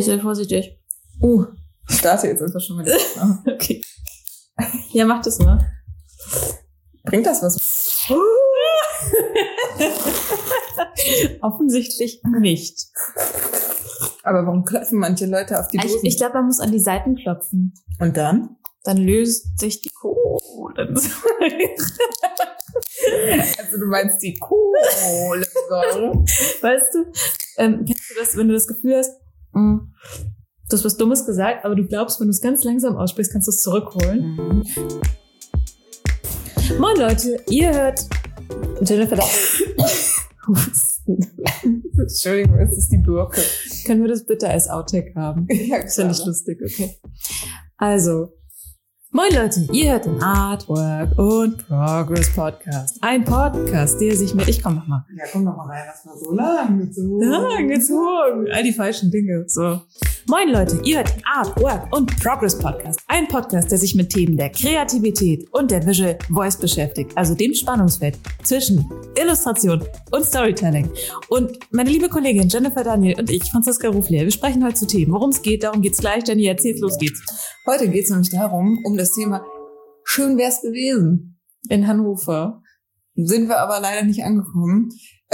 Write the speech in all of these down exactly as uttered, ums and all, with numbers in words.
Sei vorsichtig. Uh. Ich starte jetzt einfach schon mal. Okay. Ja, mach das mal. Bringt das was? Offensichtlich nicht. Aber warum klopfen manche Leute auf die Dosen? Ich, ich glaube, man muss an die Seiten klopfen. Und dann? Dann löst sich die Kohle. Also du meinst die Kohlensäure? Weißt du, ähm, kennst du das, wenn du das Gefühl hast, mh, du hast was Dummes gesagt, aber du glaubst, wenn du es ganz langsam aussprichst, kannst du es zurückholen. Mhm. Moin Leute, ihr hört Jennifer Entschuldigung, es ist die Birke. Können wir das bitte als Outtake haben? Ja, ist ja nicht lustig, okay. Also, moin Leute, ihr hört den Artwork und Progress Podcast. Ein Podcast, der sich mit... Ich komm noch mal. Ja, komm noch mal rein, das war so lang gezogen. Lang gezogen. All die falschen Dinge, so. Moin Leute, ihr hört den Artwork und Progress Podcast. Ein Podcast, der sich mit Themen der Kreativität und der Visual Voice beschäftigt. Also dem Spannungsfeld zwischen Illustration und Storytelling. Und meine liebe Kollegin Jennifer Daniel und ich, Franziska Ruflier, wir sprechen heute zu Themen. Worum es geht, darum geht's gleich. Jenny, erzähl's, los geht's. Heute geht's nämlich darum, um das Thema schön wär's gewesen. In Hannover. Sind wir aber leider nicht angekommen.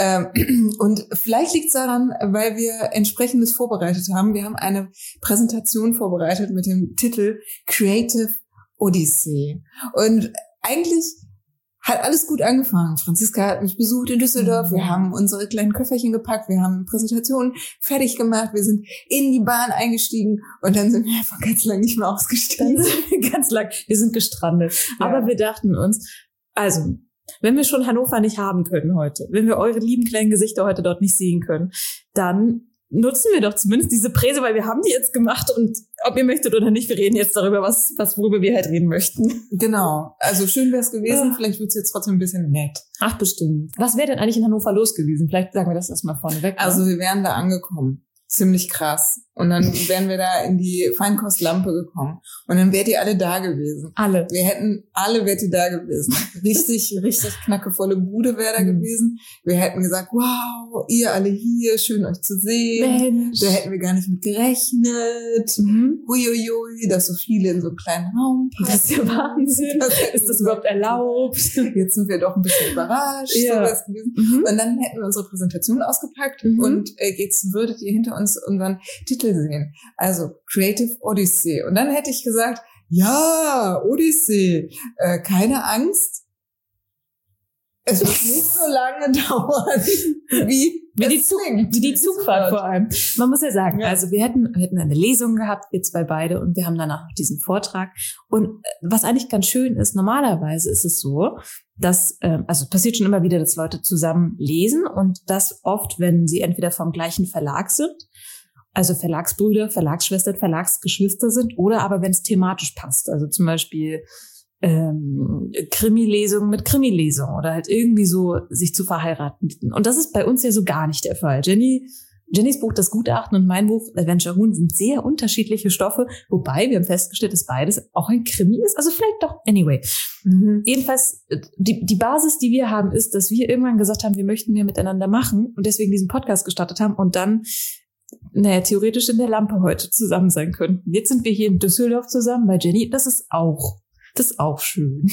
Und vielleicht liegt es daran, weil wir entsprechendes vorbereitet haben. Wir haben eine Präsentation vorbereitet mit dem Titel Creative Odyssey. Und eigentlich hat alles gut angefangen. Franziska hat mich besucht in Düsseldorf. Wir haben unsere kleinen Köfferchen gepackt. Wir haben Präsentationen fertig gemacht. Wir sind in die Bahn eingestiegen. Und dann sind wir einfach ganz lang nicht mehr ausgestiegen. Ganz lang. Wir sind gestrandet. Ja. Aber wir dachten uns, also... wenn wir schon Hannover nicht haben können heute, wenn wir eure lieben kleinen Gesichter heute dort nicht sehen können, dann nutzen wir doch zumindest diese Präse, weil wir haben die jetzt gemacht und ob ihr möchtet oder nicht, wir reden jetzt darüber, was, was worüber wir halt reden möchten. Genau. Also schön wäre es gewesen, ja. Vielleicht wird es jetzt trotzdem ein bisschen nett. Ach, bestimmt. Was wäre denn eigentlich in Hannover los gewesen? Vielleicht sagen wir das erstmal vorneweg. Also wir wären da angekommen. Ziemlich krass. Und dann wären wir da in die Feinkostlampe gekommen. Und dann wärt ihr alle da gewesen. Alle. Wir hätten, alle wärt ihr da gewesen. Richtig, richtig knackevolle Bude wäre da mhm. gewesen. Wir hätten gesagt, wow, ihr alle hier, schön euch zu sehen. Mensch. Da hätten wir gar nicht mit gerechnet. Mhm. Huiuiui, dass so viele in so einem kleinen Raum passen. Das ist ja Wahnsinn. Das ist das überhaupt erlaubt? Jetzt sind wir doch ein bisschen überrascht. Ja. So gewesen. Mhm. Und dann hätten wir unsere Präsentation ausgepackt mhm. und äh, jetzt würdet ihr hinter uns unseren Titel sehen. Also Creative Odyssey. Und dann hätte ich gesagt, ja, Odyssey, äh, keine Angst. Es wird nicht so lange dauern, wie, wie, die, Zug, wie die Zugfahrt vor allem. Man muss ja sagen, ja. also wir hätten, wir hätten eine Lesung gehabt, wir zwei beide, und wir haben danach noch diesen Vortrag. Und was eigentlich ganz schön ist, normalerweise ist es so, dass, ähm, also es passiert schon immer wieder, dass Leute zusammen lesen und das oft, wenn sie entweder vom gleichen Verlag sind, also Verlagsbrüder, Verlagsschwestern, Verlagsgeschwister sind, oder aber wenn es thematisch passt, also zum Beispiel ähm, Krimi-Lesung mit Krimi-Lesung oder halt irgendwie so sich zu verheiraten. Und das ist bei uns ja so gar nicht der Fall. Jenny, Jennys Buch Das Gutachten und mein Buch Adventure Huhn sind sehr unterschiedliche Stoffe, wobei wir haben festgestellt, dass beides auch ein Krimi ist. Also vielleicht doch, anyway. Mhm. Jedenfalls, die, die Basis, die wir haben, ist, dass wir irgendwann gesagt haben, wir möchten mehr miteinander machen und deswegen diesen Podcast gestartet haben und dann naja, theoretisch in der Lampe heute zusammen sein könnten. Jetzt sind wir hier in Düsseldorf zusammen bei Jenny. Das ist auch, das ist auch schön.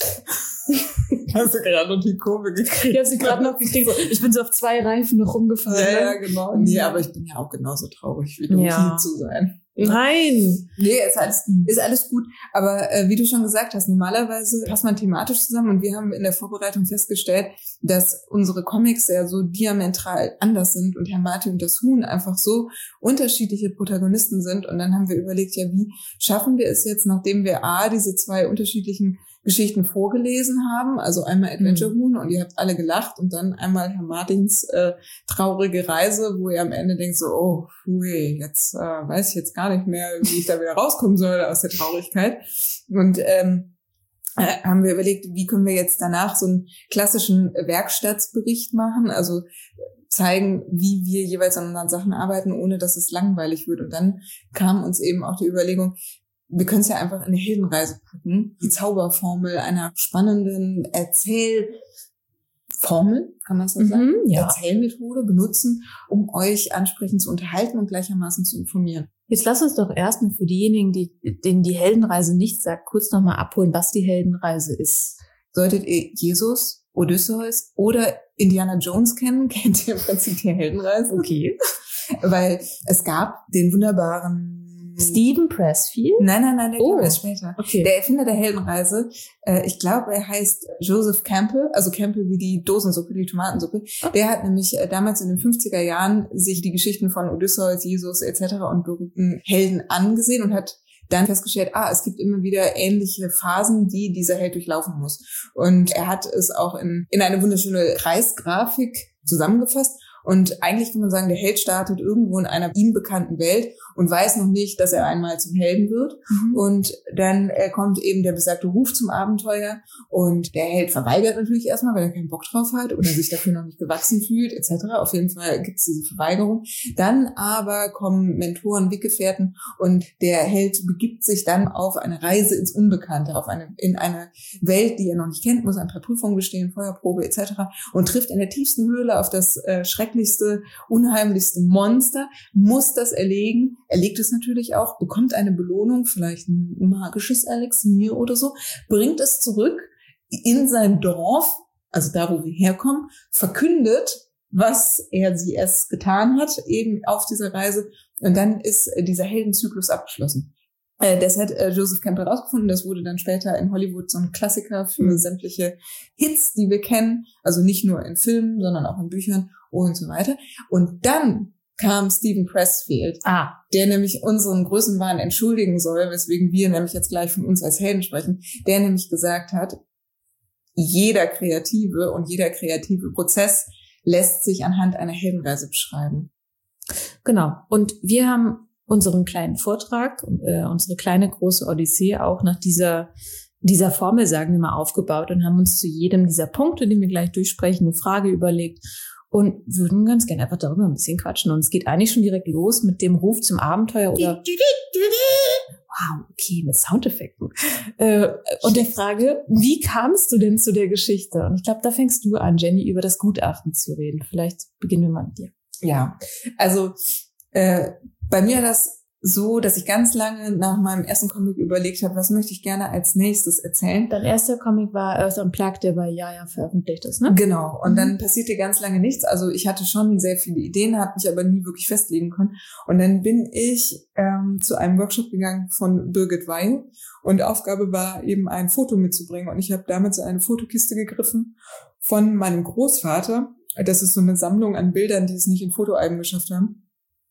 Hast du gerade noch die Kurve gekriegt? Ich habe sie gerade noch gekriegt. Ich bin so auf zwei Reifen noch rumgefahren. Ja, ja, genau. Nee, aber ich bin ja auch genauso traurig, wie du, ja. hier zu sein. Nein. Nee, ist alles, ist alles gut. Aber äh, wie du schon gesagt hast, normalerweise passt man thematisch zusammen und wir haben in der Vorbereitung festgestellt, dass unsere Comics ja so diametral anders sind und Herr Martin und das Huhn einfach so unterschiedliche Protagonisten sind. Und dann haben wir überlegt, ja, wie schaffen wir es jetzt, nachdem wir A, diese zwei unterschiedlichen Geschichten vorgelesen haben, also einmal Adventure Huhn mhm. und ihr habt alle gelacht und dann einmal Herr Martins äh, traurige Reise, wo ihr am Ende denkt so, oh, hui, jetzt äh, weiß ich jetzt gar nicht mehr, wie ich da wieder rauskommen soll aus der Traurigkeit. Und ähm, äh, haben wir überlegt, wie können wir jetzt danach so einen klassischen Werkstattsbericht machen, also zeigen, wie wir jeweils an unseren Sachen arbeiten, ohne dass es langweilig wird. Und dann kam uns eben auch die Überlegung, wir können es ja einfach in eine Heldenreise packen. Die Zauberformel einer spannenden Erzählform Formel, kann man so sagen, Mhm, ja. Erzählmethode benutzen, um euch ansprechend zu unterhalten und gleichermaßen zu informieren. Jetzt lass uns doch erstmal für diejenigen, die, denen die Heldenreise nicht sagt, kurz nochmal abholen, was die Heldenreise ist. Solltet ihr Jesus, Odysseus oder Indiana Jones kennen, kennt ihr im Prinzip die Heldenreise. Okay. Weil es gab den wunderbaren Steven Pressfield? Nein, nein, nein, der Oh. kam erst später. Okay. Der Erfinder der Heldenreise, äh, ich glaube, er heißt Joseph Campbell, also Campbell wie die Dosensuppe, die Tomatensuppe. Oh. Der hat nämlich äh, damals in den fünfziger Jahren sich die Geschichten von Odysseus, Jesus et cetera und berühmten Helden angesehen und hat dann festgestellt, ah, es gibt immer wieder ähnliche Phasen, die dieser Held durchlaufen muss. Und er hat es auch in, in eine wunderschöne Kreisgrafik zusammengefasst. Und eigentlich kann man sagen, der Held startet irgendwo in einer ihm bekannten Welt und weiß noch nicht, dass er einmal zum Helden wird. Mhm. Und dann äh, kommt eben der besagte Ruf zum Abenteuer und der Held verweigert natürlich erstmal, weil er keinen Bock drauf hat oder sich dafür noch nicht gewachsen fühlt et cetera. Auf jeden Fall gibt es diese Verweigerung. Dann aber kommen Mentoren, Weggefährten und der Held begibt sich dann auf eine Reise ins Unbekannte, auf eine in eine Welt, die er noch nicht kennt, muss ein paar Prüfungen bestehen, Feuerprobe et cetera. Und trifft in der tiefsten Höhle auf das äh, schrecklichste, unheimlichste Monster, muss das erlegen, erlegt es natürlich auch, bekommt eine Belohnung, vielleicht ein magisches Elixier oder so, bringt es zurück in sein Dorf, also da, wo wir herkommen, verkündet, was er sie es getan hat, eben auf dieser Reise, und dann ist äh, dieser Heldenzyklus abgeschlossen. Äh, das hat äh, Joseph Campbell rausgefunden, das wurde dann später in Hollywood so ein Klassiker für Mhm. sämtliche Hits, die wir kennen, also nicht nur in Filmen, sondern auch in Büchern und so weiter. Und dann kam Steven Pressfield, Ah, der nämlich unseren Größenwahn entschuldigen soll, weswegen wir nämlich jetzt gleich von uns als Helden sprechen, der nämlich gesagt hat, jeder kreative und jeder kreative Prozess lässt sich anhand einer Heldenreise beschreiben. genau. Und wir haben unseren kleinen Vortrag, äh, unsere kleine große Odyssee auch nach dieser dieser Formel, sagen wir mal, aufgebaut und haben uns zu jedem dieser Punkte, die wir gleich durchsprechen, eine Frage überlegt und würden ganz gerne einfach darüber ein bisschen quatschen. Und es geht eigentlich schon direkt los mit dem Ruf zum Abenteuer oder wow, okay, mit Soundeffekten. Äh, und der Frage, wie kamst du denn zu der Geschichte? Und ich glaube, da fängst du an, Jenny, über das Gutachten zu reden. Vielleicht beginnen wir mal mit dir. Ja, also äh, bei mir war das so, dass ich ganz lange nach meinem ersten Comic überlegt habe, was möchte ich gerne als nächstes erzählen. Dein erster Comic war Earth Unplugged, der bei Jaja veröffentlicht ist, ne? Genau, und Mhm. dann passierte ganz lange nichts. Also ich hatte schon sehr viele Ideen, habe mich aber nie wirklich festlegen können. Und dann bin ich ähm, zu einem Workshop gegangen von Birgit Weil und Aufgabe war eben ein Foto mitzubringen. Und ich habe damals in eine Fotokiste gegriffen von meinem Großvater. Das ist so eine Sammlung an Bildern, die es nicht in Fotoalben geschafft haben.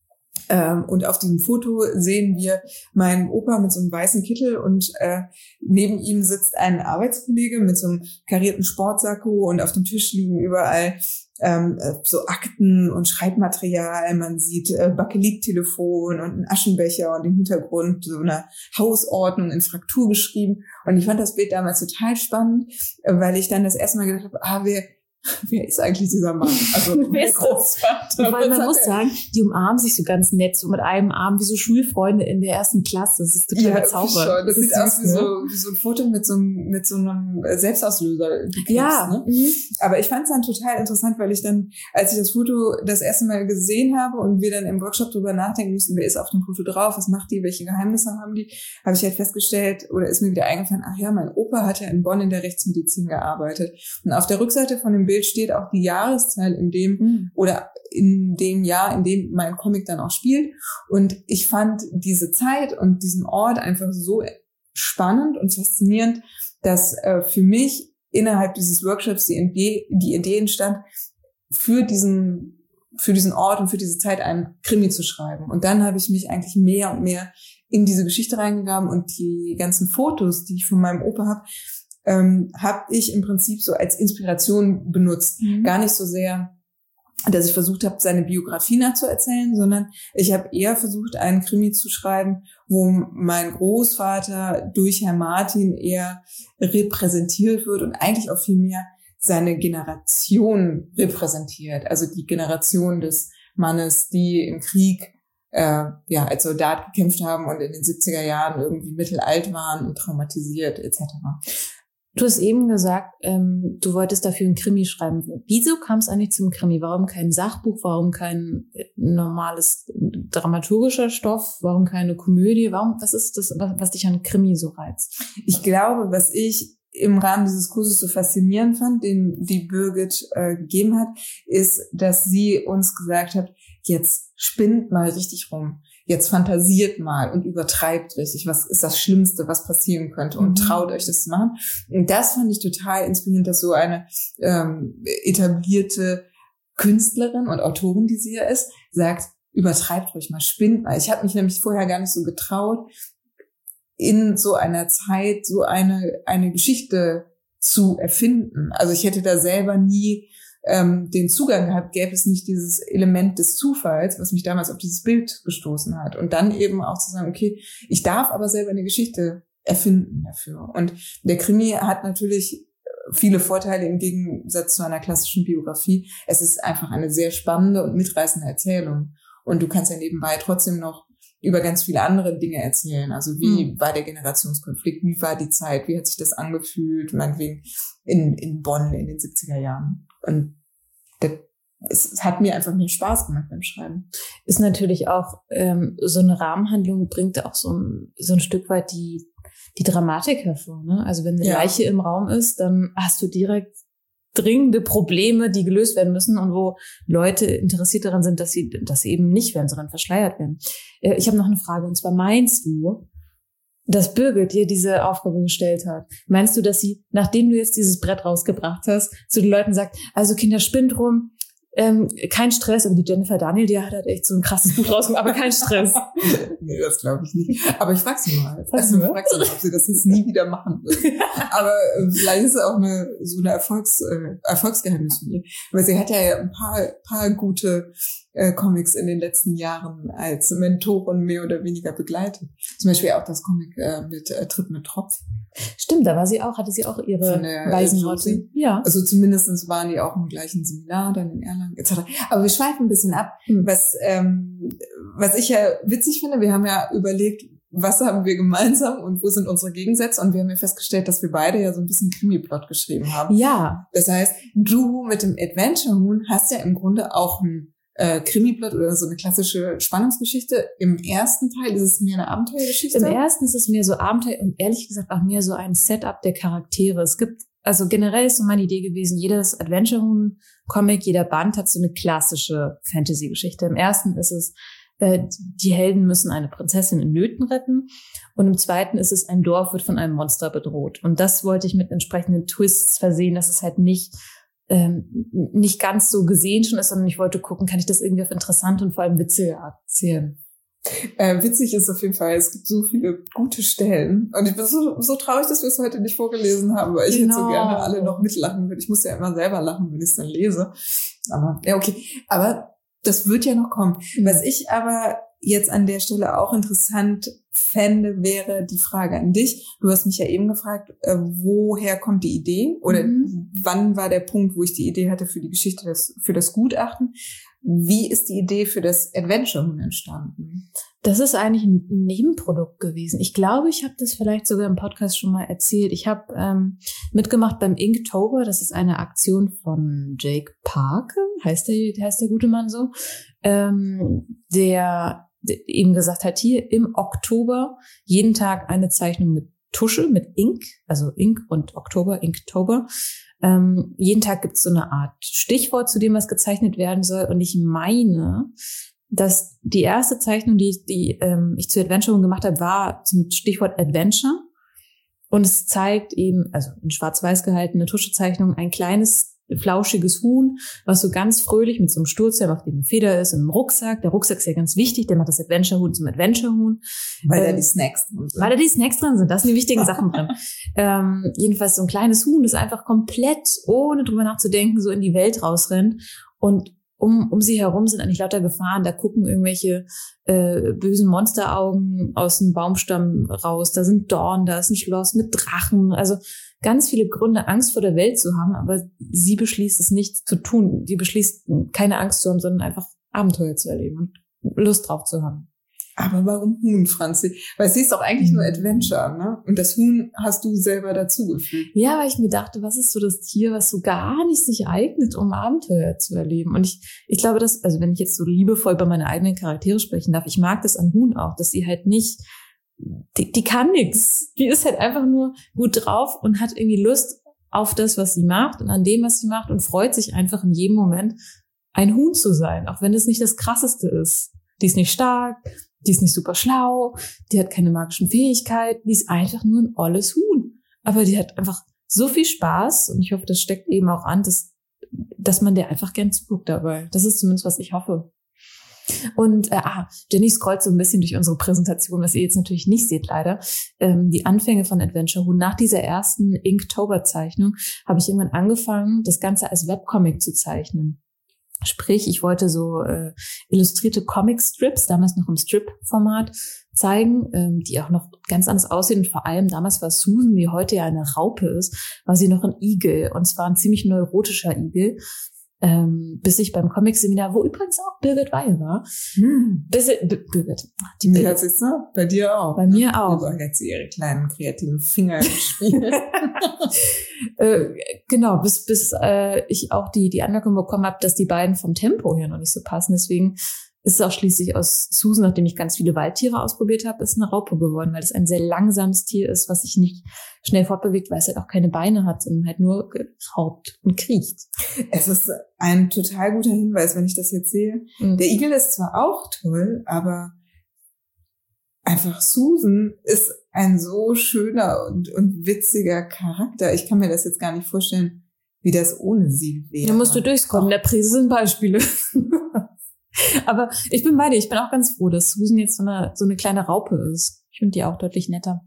Ähm, und auf diesem Foto sehen wir meinen Opa mit so einem weißen Kittel und äh, neben ihm sitzt ein Arbeitskollege mit so einem karierten Sportsacko und auf dem Tisch liegen überall ähm, so Akten und Schreibmaterial. Man sieht äh, Bakelittelefon und einen Aschenbecher und im Hintergrund so eine Hausordnung in Fraktur geschrieben. Und ich fand das Bild damals total spannend, äh, weil ich dann das erste Mal gedacht habe, ah, wer Wer ist eigentlich dieser Mann? Also Wer ist das? Weil man muss sagen, die umarmen sich so ganz nett, so mit einem Arm wie so Schulfreunde in der ersten Klasse. Das ist total ja, bezaubernd. Das, das sieht ist aus süß, wie, ne? so, wie so ein Foto mit so einem, mit so einem Selbstauslöser. Gekriegt, Ja. Ne? Mhm. Aber ich fand es dann total interessant, weil ich dann, als ich das Foto das erste Mal gesehen habe und wir dann im Workshop drüber nachdenken mussten, wer ist auf dem Foto drauf, was macht die, welche Geheimnisse haben die, habe ich halt festgestellt oder ist mir wieder eingefallen, ach ja, mein Opa hat ja in Bonn in der Rechtsmedizin gearbeitet. Und auf der Rückseite von dem Bild steht auch die Jahreszahl, in dem Mhm. oder in dem Jahr, in dem mein Comic dann auch spielt. Und ich fand diese Zeit und diesen Ort einfach so spannend und faszinierend, dass äh, für mich innerhalb dieses Workshops die Idee, die Idee entstand, für diesen, für diesen Ort und für diese Zeit einen Krimi zu schreiben. Und dann habe ich mich eigentlich mehr und mehr in diese Geschichte reingegraben und die ganzen Fotos, die ich von meinem Opa habe, ähm, habe ich im Prinzip so als Inspiration benutzt. Mhm. Gar nicht so sehr, dass ich versucht habe, seine Biografie nachzuerzählen, sondern ich habe eher versucht, einen Krimi zu schreiben, wo mein Großvater durch Herr Martin eher repräsentiert wird und eigentlich auch viel mehr seine Generation repräsentiert. Also die Generation des Mannes, die im Krieg äh, ja als Soldat gekämpft haben und in den siebziger Jahren irgendwie mittelalt waren und traumatisiert et cetera. Du hast eben gesagt, ähm, du wolltest dafür ein Krimi schreiben. Wieso kam es eigentlich zum Krimi? Warum kein Sachbuch? Warum kein normales dramaturgischer Stoff? Warum keine Komödie? Warum? Was ist das, was, was dich an Krimi so reizt? Ich glaube, was ich im Rahmen dieses Kurses so faszinierend fand, den die Birgit äh, gegeben hat, ist, dass sie uns gesagt hat, jetzt spinnt mal richtig rum. Jetzt fantasiert mal und übertreibt richtig. Was ist das Schlimmste, was passieren könnte? Und mhm. traut euch das zu machen. Und das fand ich total inspirierend, dass so eine ähm, etablierte Künstlerin und Autorin, die sie ja ist, sagt, übertreibt ruhig mal, spinnt mal. Ich habe mich nämlich vorher gar nicht so getraut, in so einer Zeit so eine eine Geschichte zu erfinden. Also ich hätte da selber nie ähm, den Zugang gehabt, gäbe es nicht dieses Element des Zufalls, was mich damals auf dieses Bild gestoßen hat. Und dann eben auch zu sagen, okay, ich darf aber selber eine Geschichte erfinden dafür. Und der Krimi hat natürlich viele Vorteile im Gegensatz zu einer klassischen Biografie. Es ist einfach eine sehr spannende und mitreißende Erzählung. Und du kannst ja nebenbei trotzdem noch über ganz viele andere Dinge erzählen. Also wie mhm. war der Generationskonflikt, wie war die Zeit, wie hat sich das angefühlt, meinetwegen in, in Bonn in den siebziger Jahren. Und das, es hat mir einfach mehr Spaß gemacht beim Schreiben. Ist natürlich auch, ähm, so eine Rahmenhandlung bringt auch so ein, so ein Stück weit die, die Dramatik hervor, ne? Also wenn eine ja. Leiche im Raum ist, dann hast du direkt dringende Probleme, die gelöst werden müssen und wo Leute interessiert daran sind, dass sie dass sie eben nicht werden, sondern verschleiert werden. Ich habe noch eine Frage, und zwar meinst du, dass Birgit dir diese Aufgabe gestellt hat? Meinst du, dass sie, nachdem du jetzt dieses Brett rausgebracht hast, zu den Leuten sagt, also Kinder, spinnt rum, ähm, kein Stress, aber die Jennifer Daniel, die hat halt echt so ein krasses Buch rausgemacht, aber kein Stress. Nee, das glaube ich nicht. Aber ich frage sie mal. Also, ich frage sie mal, ob sie das jetzt nie wieder machen will. Aber äh, vielleicht ist es auch eine so eine Erfolgs, äh, Erfolgsgeheimnis von ihr. Weil sie hat ja ein paar, paar gute äh, Comics in den letzten Jahren als Mentorin mehr oder weniger begleitet. Zum Beispiel auch das Comic äh, mit äh, Tritt mit Tropf. Stimmt, da war sie auch, hatte sie auch ihre weisen Worte. Ja. Also zumindestens waren die auch im gleichen Seminar, dann in Erlangen et cetera. Aber wir schweifen ein bisschen ab. Hm. Was, ähm, was ich ja witzig finde, wir haben ja überlegt, was haben wir gemeinsam und wo sind unsere Gegensätze? Und wir haben ja festgestellt, dass wir beide ja so ein bisschen Krimi-Plot geschrieben haben. Ja. Das heißt, du mit dem Adventure Moon hast ja im Grunde auch ein Äh, Krimi-Plot oder so eine klassische Spannungsgeschichte. Im ersten Teil ist es mehr eine Abenteuergeschichte. Im ersten ist es mehr so Abenteuer und ehrlich gesagt auch mehr so ein Setup der Charaktere. Es gibt, also generell ist so meine Idee gewesen, jedes Adventure-Comic, jeder Band hat so eine klassische Fantasy-Geschichte. Im ersten ist es, äh, die Helden müssen eine Prinzessin in Nöten retten. Und im zweiten ist es, ein Dorf wird von einem Monster bedroht. Und das wollte ich mit entsprechenden Twists versehen, dass es halt nicht Ähm, nicht ganz so gesehen schon ist, sondern ich wollte gucken, kann ich das irgendwie auf interessante und vor allem witzige Art erzählen. Äh, witzig ist auf jeden Fall, es gibt so viele gute Stellen. Und ich bin so, so traurig, dass wir es heute nicht vorgelesen haben, weil ich genau. jetzt so gerne alle noch mitlachen würde. Ich muss ja immer selber lachen, wenn ich es dann lese. Aber ja, okay. Aber das wird ja noch kommen. Mhm. Was ich aber jetzt an der Stelle auch interessant fände, wäre die Frage an dich. Du hast mich ja eben gefragt, äh, woher kommt die Idee? Oder mhm. wann war der Punkt, wo ich die Idee hatte für die Geschichte, das, für das Gutachten? Wie ist die Idee für das Adventure Moon entstanden? Das ist eigentlich ein Nebenprodukt gewesen. Ich glaube, ich habe das vielleicht sogar im Podcast schon mal erzählt. Ich habe ähm, mitgemacht beim Inktober. Das ist eine Aktion von Jake Parker, heißt der, heißt der gute Mann so, ähm, der, der eben gesagt hat, hier im Oktober jeden Tag eine Zeichnung mit Tusche, mit Ink, also Ink und Oktober, Inktober. Ähm, jeden Tag gibt es so eine Art Stichwort, zu dem was gezeichnet werden soll. Und ich meine, dass die erste Zeichnung, die, die ähm, ich zu Adventure Moon gemacht habe, war zum Stichwort Adventure. Und es zeigt eben, also in schwarz-weiß gehaltene Tuschezeichnung, ein kleines, flauschiges Huhn, was so ganz fröhlich mit so einem Sturzhelm, auf dem eine Feder ist, in einem Rucksack. Der Rucksack ist ja ganz wichtig, der macht das Adventure-Huhn zum Adventure-Huhn. Weil ähm, da die Snacks drin sind. Weil da die Snacks drin sind, da sind die wichtigen Sachen drin. Ähm, jedenfalls so ein kleines Huhn, das einfach komplett, ohne drüber nachzudenken, so in die Welt rausrennt. Und um um sie herum sind eigentlich lauter Gefahren. Da gucken irgendwelche äh, bösen Monsteraugen aus dem Baumstamm raus. Da sind Dornen, da ist ein Schloss mit Drachen. Also ganz viele Gründe, Angst vor der Welt zu haben, aber sie beschließt es nicht zu tun. Sie beschließt, keine Angst zu haben, sondern einfach Abenteuer zu erleben und Lust drauf zu haben. Aber warum Huhn, Franzi? Weil sie ist doch eigentlich nur Adventure, ne? Und das Huhn hast du selber dazugefügt. Ja, weil ich mir dachte, was ist so das Tier, was so gar nicht sich eignet, um Abenteuer zu erleben? Und ich, ich glaube, dass, also wenn ich jetzt so liebevoll über meine eigenen Charaktere sprechen darf, ich mag das an Huhn auch, dass sie halt nicht, die, die kann nix. Die ist halt einfach nur gut drauf und hat irgendwie Lust auf das, was sie macht und an dem, was sie macht und freut sich einfach in jedem Moment, ein Huhn zu sein, auch wenn es nicht das Krasseste ist. Die ist nicht stark, die ist nicht super schlau, die hat keine magischen Fähigkeiten, die ist einfach nur ein olles Huhn. Aber die hat einfach so viel Spaß und ich hoffe, das steckt eben auch an, dass, dass man der einfach gern zuguckt dabei. Das ist zumindest, was ich hoffe. Und äh, ah, Jenny scrollt so ein bisschen durch unsere Präsentation, was ihr jetzt natürlich nicht seht leider. Ähm, die Anfänge von Adventure Huhn. Nach dieser ersten Inktober-Zeichnung habe ich irgendwann angefangen, das Ganze als Webcomic zu zeichnen. Sprich, ich wollte so äh, illustrierte Comic-Strips, damals noch im Strip-Format, zeigen, ähm, die auch noch ganz anders aussehen. Und vor allem, damals war Susan, die heute ja eine Raupe ist, war sie noch ein Igel. Und zwar ein ziemlich neurotischer Igel. Ähm, bis ich beim Comic-Seminar, wo übrigens auch Birgit Weil war, hm. bis ich, B- Birgit, die Birgit. Ja, siehst du? Bei dir auch. Bei mir auch. Aber jetzt ihre kleinen kreativen Finger gespielt. äh, genau, bis bis äh, ich auch die die Anmerkung bekommen habe, dass die beiden vom Tempo her noch nicht so passen. Deswegen ist es auch schließlich aus Susan, nachdem ich ganz viele Waldtiere ausprobiert habe, ist eine Raupe geworden, weil es ein sehr langsames Tier ist, was sich nicht schnell fortbewegt, weil es halt auch keine Beine hat, sondern halt nur raubt und kriecht. Es ist ein total guter Hinweis, wenn ich das jetzt sehe. Mhm. Der Igel ist zwar auch toll, aber einfach Susan ist ein so schöner und, und witziger Charakter. Ich kann mir das jetzt gar nicht vorstellen, wie das ohne sie wäre. Da musst du durchscrollen. Der Prise sind Beispiele. Aber ich bin bei dir. Ich bin auch ganz froh, dass Susan jetzt so eine, so eine kleine Raupe ist. Ich finde die auch deutlich netter.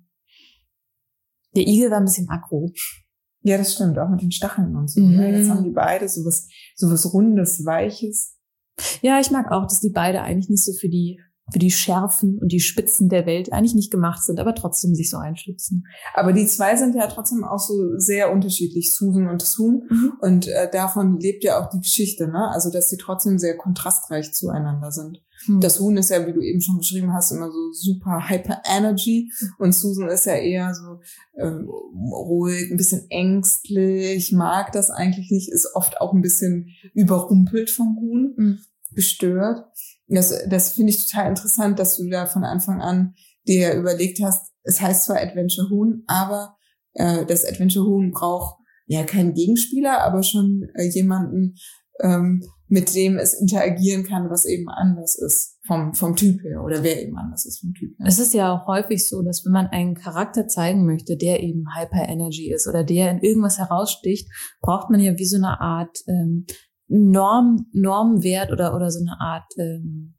Der Igel war ein bisschen aggro. Ja, das stimmt. Auch mit den Stacheln und so. Mhm. Jetzt haben die beide sowas, sowas Rundes, Weiches. Ja, ich mag auch, dass die beide eigentlich nicht so für die für die Schärfen und die Spitzen der Welt eigentlich nicht gemacht sind, aber trotzdem sich so einschützen. Aber die zwei sind ja trotzdem auch so sehr unterschiedlich, Susan und das Huhn. Mhm. Und äh, davon lebt ja auch die Geschichte, ne? Also, dass sie trotzdem sehr kontrastreich zueinander sind. Mhm. Das Huhn ist ja, wie du eben schon beschrieben hast, immer so super Hyper Energy. Und Susan ist ja eher so ähm, ruhig, ein bisschen ängstlich, mag das eigentlich nicht, ist oft auch ein bisschen überrumpelt vom Huhn, mhm. gestört. Das, das finde ich total interessant, dass du da von Anfang an dir überlegt hast, es heißt zwar Adventure Huhn, aber äh, das Adventure Huhn braucht ja keinen Gegenspieler, aber schon äh, jemanden, ähm, mit dem es interagieren kann, was eben anders ist vom vom Typ her oder wer eben anders ist vom Typ her. Es ist ja auch häufig so, dass wenn man einen Charakter zeigen möchte, der eben Hyper Energy ist oder der in irgendwas heraussticht, braucht man ja wie so eine Art ähm, Norm, Normwert oder, oder so eine Art, ähm,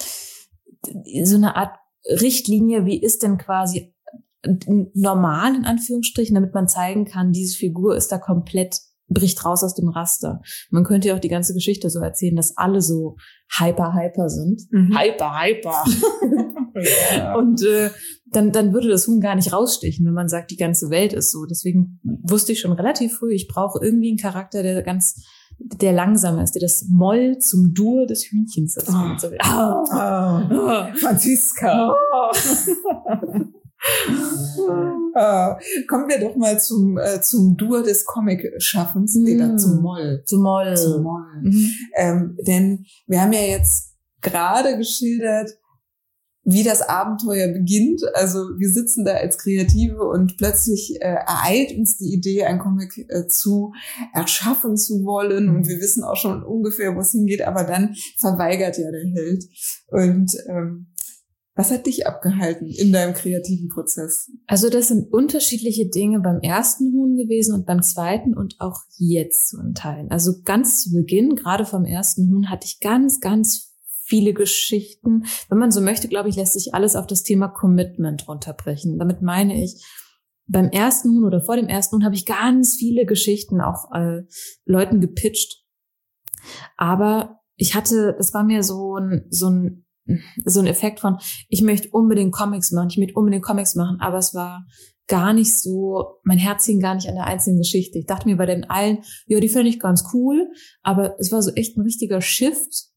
so eine Art Richtlinie, wie ist denn quasi normal, in Anführungsstrichen, damit man zeigen kann, diese Figur ist da komplett, bricht raus aus dem Raster. Man könnte ja auch die ganze Geschichte so erzählen, dass alle so hyper, hyper sind. Mhm. Hyper, hyper. Ja. Und äh, dann, dann würde das Huhn gar nicht rausstechen, wenn man sagt, die ganze Welt ist so. Deswegen wusste ich schon relativ früh, ich brauche irgendwie einen Charakter, der ganz der langsamer ist, der das Moll zum Dur des Hühnchens ist. Oh. So, oh. Oh. Oh. Franziska. Oh. Oh. Kommen wir doch mal zum äh, zum Dur des Comic-Schaffens, mm. nee, da, zum Moll. Zum Moll. Zum Moll. Mhm. Ähm, denn wir haben ja jetzt gerade geschildert, wie das Abenteuer beginnt. Also wir sitzen da als Kreative und plötzlich äh, ereilt uns die Idee, ein Comic äh, zu erschaffen zu wollen. Und wir wissen auch schon ungefähr, wo es hingeht, aber dann verweigert ja der Held. Und ähm, was hat dich abgehalten in deinem kreativen Prozess? Also das sind unterschiedliche Dinge beim ersten Huhn gewesen und beim zweiten und auch jetzt so in Teilen. Also ganz zu Beginn, gerade vom ersten Huhn, hatte ich ganz, ganz viele Geschichten. Wenn man so möchte, glaube ich, lässt sich alles auf das Thema Commitment runterbrechen. Damit meine ich, beim ersten Huhn oder vor dem ersten Huhn habe ich ganz viele Geschichten auch äh, Leuten gepitcht. Aber ich hatte, das war mir so ein, so ein, so ein Effekt von, ich möchte unbedingt Comics machen, ich möchte unbedingt Comics machen, aber es war gar nicht so, mein Herz hing gar nicht an der einzelnen Geschichte. Ich dachte mir bei den allen, ja, die finde ich ganz cool, aber es war so echt ein richtiger Shift,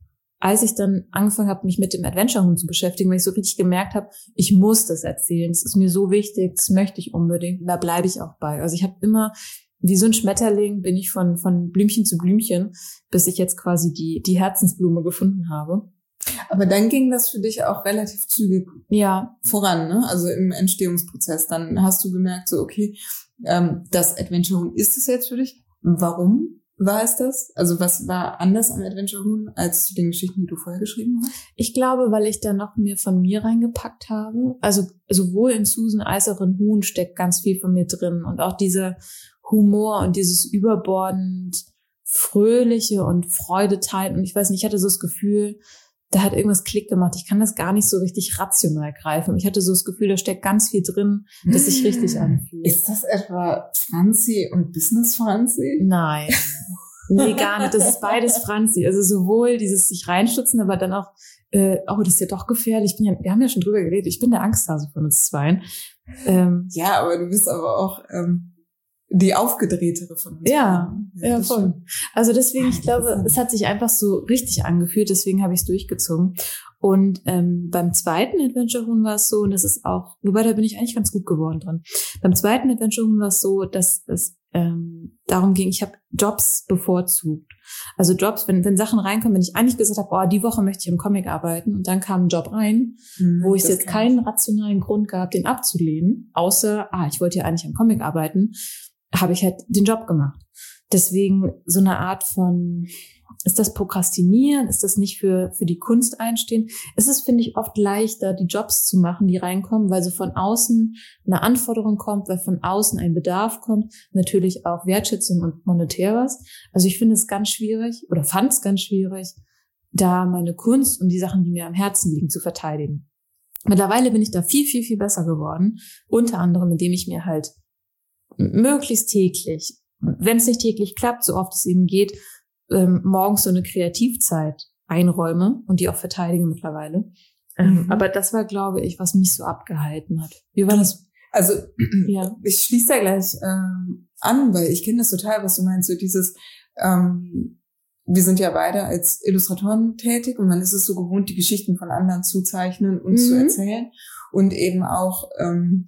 als ich dann angefangen habe, mich mit dem Adventure-Hund zu beschäftigen, weil ich so richtig gemerkt habe, ich muss das erzählen, das ist mir so wichtig, das möchte ich unbedingt, und da bleibe ich auch bei. Also ich habe immer, wie so ein Schmetterling, bin ich von von Blümchen zu Blümchen, bis ich jetzt quasi die die Herzensblume gefunden habe. Aber dann ging das für dich auch relativ zügig ja. voran, ne? Also im Entstehungsprozess. Dann hast du gemerkt, so okay, ähm, das Adventure Huhn ist es jetzt für dich. Warum war es das? Also was war anders am Adventure Huhn als zu den Geschichten, die du vorher geschrieben hast? Ich glaube, weil ich da noch mehr von mir reingepackt habe. Also sowohl in Susan als auch in Huhn steckt ganz viel von mir drin. Und auch dieser Humor und dieses überbordend Fröhliche und Freude teilen. Und ich weiß nicht, ich hatte so das Gefühl, da hat irgendwas Klick gemacht. Ich kann das gar nicht so richtig rational greifen. Ich hatte so das Gefühl, da steckt ganz viel drin, das sich richtig anfühlt. Ist das etwa Franzi und Business Franzi? Nein. Nee, gar nicht. Das ist beides Franzi. Also sowohl dieses sich reinstutzen, aber dann auch, äh, oh, das ist ja doch gefährlich. Ich bin ja, wir haben ja schon drüber geredet. Ich bin der Angsthase von uns zweien. Ähm, ja, aber du bist aber auch ähm, die aufgedrehtere von uns. Ja, ja, ja voll. Stimmt. Also deswegen, ich glaube, es hat sich einfach so richtig angefühlt, deswegen habe ich es durchgezogen. Und ähm, beim zweiten Adventure Huhn war es so, und das ist auch, wobei da bin ich eigentlich ganz gut geworden dran. Beim zweiten Adventure Huhn war es so, dass es ähm, darum ging, ich habe Jobs bevorzugt. Also Jobs, wenn wenn Sachen reinkommen, wenn ich eigentlich gesagt habe, oh, die Woche möchte ich im Comic arbeiten, und dann kam ein Job rein, mhm, wo ich jetzt keinen rationalen Grund gab, den abzulehnen, außer, ah, ich wollte ja eigentlich am Comic arbeiten, habe ich halt den Job gemacht. Deswegen so eine Art von, ist das Prokrastinieren? Ist das nicht für für die Kunst einstehen? Es ist, finde ich, oft leichter, die Jobs zu machen, die reinkommen, weil so von außen eine Anforderung kommt, weil von außen ein Bedarf kommt, natürlich auch Wertschätzung und monetär was. Also ich finde es ganz schwierig oder fand es ganz schwierig, da meine Kunst und die Sachen, die mir am Herzen liegen, zu verteidigen. Mittlerweile bin ich da viel, viel, viel besser geworden. Unter anderem, indem ich mir halt möglichst täglich, wenn es nicht täglich klappt, so oft es eben geht, ähm, morgens so eine Kreativzeit einräume und die auch verteidige mittlerweile. Ähm, mhm. Aber das war, glaube ich, was mich so abgehalten hat. Wie war das? Also ja. Ich schließe da gleich ähm, an, weil ich kenne das total, was du meinst, so dieses, ähm, wir sind ja beide als Illustratoren tätig und man ist es so gewohnt, die Geschichten von anderen zu zeichnen und mhm. zu erzählen und eben auch ähm,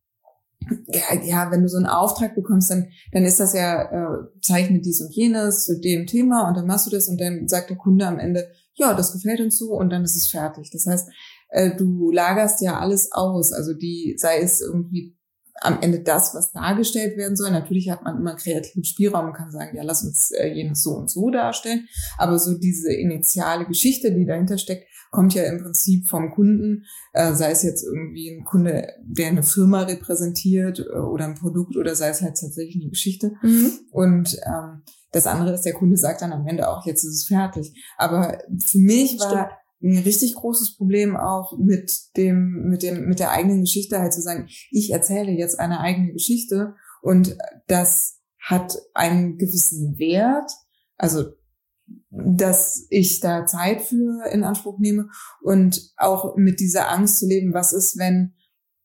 Ja, ja, wenn du so einen Auftrag bekommst, dann dann ist das ja, äh, zeichne dies und jenes zu dem Thema und dann machst du das und dann sagt der Kunde am Ende, ja, das gefällt uns so und dann ist es fertig. Das heißt, äh, du lagerst ja alles aus, also die, sei es irgendwie am Ende das, was dargestellt werden soll. Natürlich hat man immer kreativen Spielraum und kann sagen, ja, lass uns äh, jenes so und so darstellen. Aber so diese initiale Geschichte, die dahinter steckt, kommt ja im Prinzip vom Kunden, äh, sei es jetzt irgendwie ein Kunde, der eine Firma repräsentiert äh, oder ein Produkt oder sei es halt tatsächlich eine Geschichte. Mhm. Und ähm, das andere ist, der Kunde sagt dann am Ende auch, jetzt ist es fertig. Aber für mich war Stimmt. ein richtig großes Problem auch mit dem, mit dem, mit der eigenen Geschichte halt zu sagen, ich erzähle jetzt eine eigene Geschichte und das hat einen gewissen Wert, also dass ich da Zeit für in Anspruch nehme und auch mit dieser Angst zu leben, was ist, wenn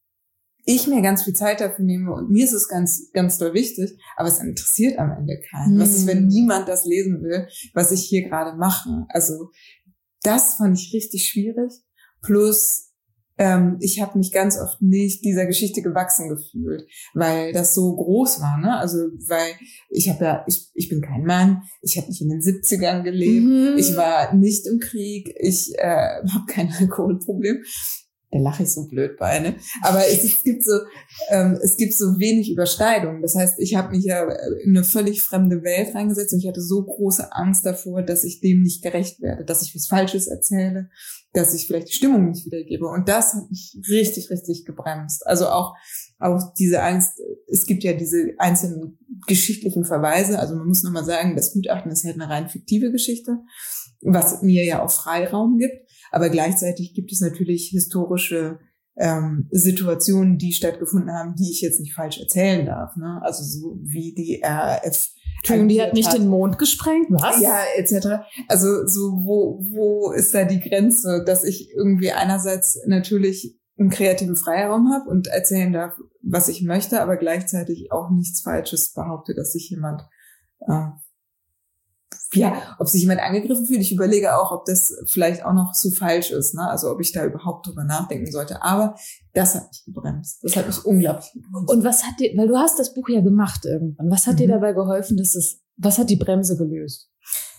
ich mir ganz viel Zeit dafür nehme und mir ist es ganz, ganz doll wichtig, aber es interessiert am Ende keinen. Mhm. Was ist, wenn niemand das lesen will, was ich hier gerade mache? Also das fand ich richtig schwierig. Plus, ähm, ich habe mich ganz oft nicht dieser Geschichte gewachsen gefühlt, weil das so groß war, ne? Also weil ich habe ja, ich, ich bin kein Mann, ich habe nicht in den siebzigern gelebt, mhm. ich war nicht im Krieg, ich äh, habe kein Alkoholproblem. Da lache ich so blöd bei, ne? Aber es, es gibt so, ähm, es gibt so wenig Überschneidungen. Das heißt, ich habe mich ja in eine völlig fremde Welt reingesetzt und ich hatte so große Angst davor, dass ich dem nicht gerecht werde, dass ich was Falsches erzähle, dass ich vielleicht die Stimmung nicht wiedergebe. Und das hat mich richtig, richtig gebremst. Also auch, auch diese Angst, es gibt ja diese einzelnen geschichtlichen Verweise. Also man muss nochmal sagen, das Gutachten ist halt eine rein fiktive Geschichte, was mir ja auch Freiraum gibt. Aber gleichzeitig gibt es natürlich historische ähm, Situationen, die stattgefunden haben, die ich jetzt nicht falsch erzählen darf. Ne? Also so wie die R A F. Entschuldigung, die hat nicht den Mond gesprengt, was? Ja, et cetera. Also so wo wo ist da die Grenze, dass ich irgendwie einerseits natürlich einen kreativen Freiraum habe und erzählen darf, was ich möchte, aber gleichzeitig auch nichts Falsches behaupte, dass sich jemand äh, ja, ob sich jemand angegriffen fühlt. Ich überlege auch, ob das vielleicht auch noch zu falsch ist, ne? Also ob ich da überhaupt drüber nachdenken sollte. Aber das hat mich gebremst. Das hat mich unglaublich gebremst. Und was hat dir, weil du hast das Buch ja gemacht irgendwann, was hat mhm. dir dabei geholfen, dass es, was hat die Bremse gelöst?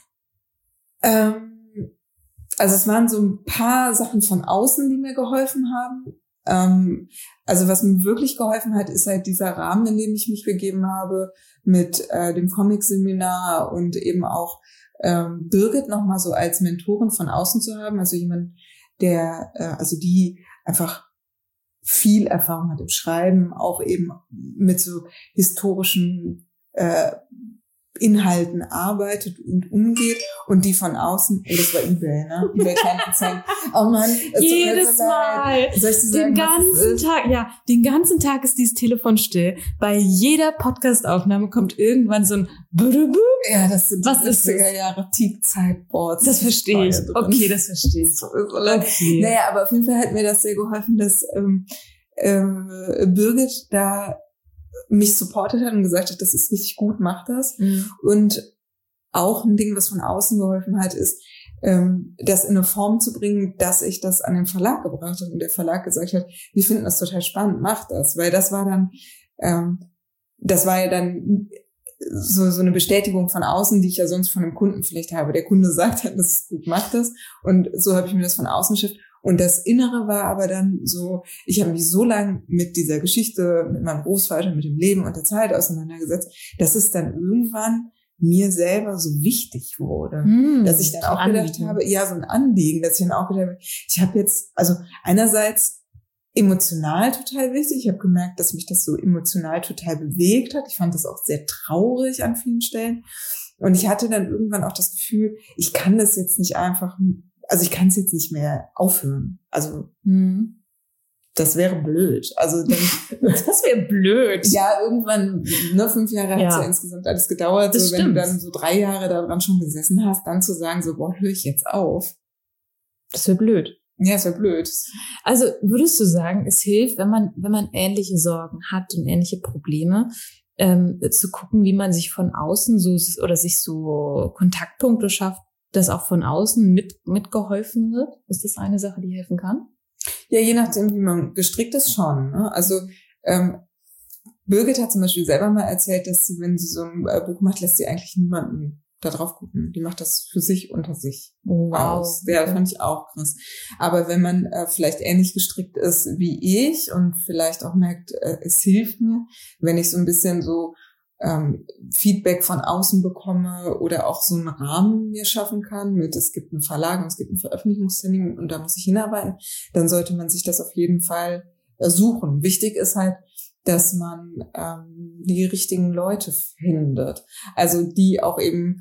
Ähm, also es waren so ein paar Sachen von außen, die mir geholfen haben. Ähm, also was mir wirklich geholfen hat, ist halt dieser Rahmen, in dem ich mich begeben habe, mit äh, dem Comic-Seminar und eben auch ähm, Birgit nochmal so als Mentorin von außen zu haben, also jemand, der, äh, also die einfach viel Erfahrung hat im Schreiben, auch eben mit so historischen äh, Inhalten arbeitet und umgeht und die von außen, oh, das war eBay, ne? eBay Kleinanzeigen. Oh Mann, es jedes Mal, soll ich dir sagen, den ganzen Tag, ja, den ganzen Tag ist dieses Telefon still. Bei jeder Podcast-Aufnahme kommt irgendwann so ein Bü-bü-bü. Ja, das sind was die siebziger Jahre Peak-Zeitboards. Das verstehe ich. Okay, das verstehe ich. Okay. Naja, aber auf jeden Fall hat mir das sehr geholfen, dass ähm, äh, Birgit da mich supportet hat und gesagt hat, das ist richtig gut, mach das. Mhm. Und auch ein Ding, was von außen geholfen hat, ist, ähm, das in eine Form zu bringen, dass ich das an den Verlag gebracht habe und der Verlag gesagt hat, wir finden das total spannend, mach das. Weil das war dann, ähm, das war ja dann so, so eine Bestätigung von außen, die ich ja sonst von einem Kunden vielleicht habe. Der Kunde sagt dann, das ist gut, mach das. Und so habe ich mir das von außen geschafft. Und das Innere war aber dann so, ich habe mich so lange mit dieser Geschichte, mit meinem Großvater, mit dem Leben und der Zeit auseinandergesetzt, dass es dann irgendwann mir selber so wichtig wurde. Hm, dass ich dann auch gedacht Anliegen. habe, ja, so ein Anliegen, dass ich dann auch gedacht habe, ich habe jetzt, also einerseits emotional total wichtig, ich habe gemerkt, dass mich das so emotional total bewegt hat. Ich fand das auch sehr traurig an vielen Stellen. Und ich hatte dann irgendwann auch das Gefühl, ich kann das jetzt nicht einfach... Also ich kann es jetzt nicht mehr aufhören. Also hm. das wäre blöd. Also dann, das wäre blöd. Ja, irgendwann, ne, fünf Jahre ja. hat es ja insgesamt alles gedauert. So, wenn du dann so drei Jahre daran schon gesessen hast, dann zu sagen, so, boah, höre ich jetzt auf. Das wäre blöd. Ja, das wäre blöd. Also würdest du sagen, es hilft, wenn man wenn man ähnliche Sorgen hat und ähnliche Probleme, ähm, zu gucken, wie man sich von außen so oder sich so Kontaktpunkte schafft, dass auch von außen mit mitgeholfen wird? Ist das eine Sache, die helfen kann? Ja, je nachdem, wie man gestrickt ist, schon. Ne? Also ähm, Birgit hat zum Beispiel selber mal erzählt, dass sie, wenn sie so ein äh, Buch macht, lässt sie eigentlich niemanden da drauf gucken. Die macht das für sich unter sich wow. aus. Ja, das fand ich auch krass. Aber wenn man äh, vielleicht ähnlich gestrickt ist wie ich und vielleicht auch merkt, äh, es hilft mir, wenn ich so ein bisschen so Ähm, Feedback von außen bekomme oder auch so einen Rahmen mir schaffen kann mit, es gibt einen Verlag und es gibt einen Veröffentlichungstermin und da muss ich hinarbeiten, dann sollte man sich das auf jeden Fall äh, suchen. Wichtig ist halt, dass man ähm, die richtigen Leute findet, also die auch eben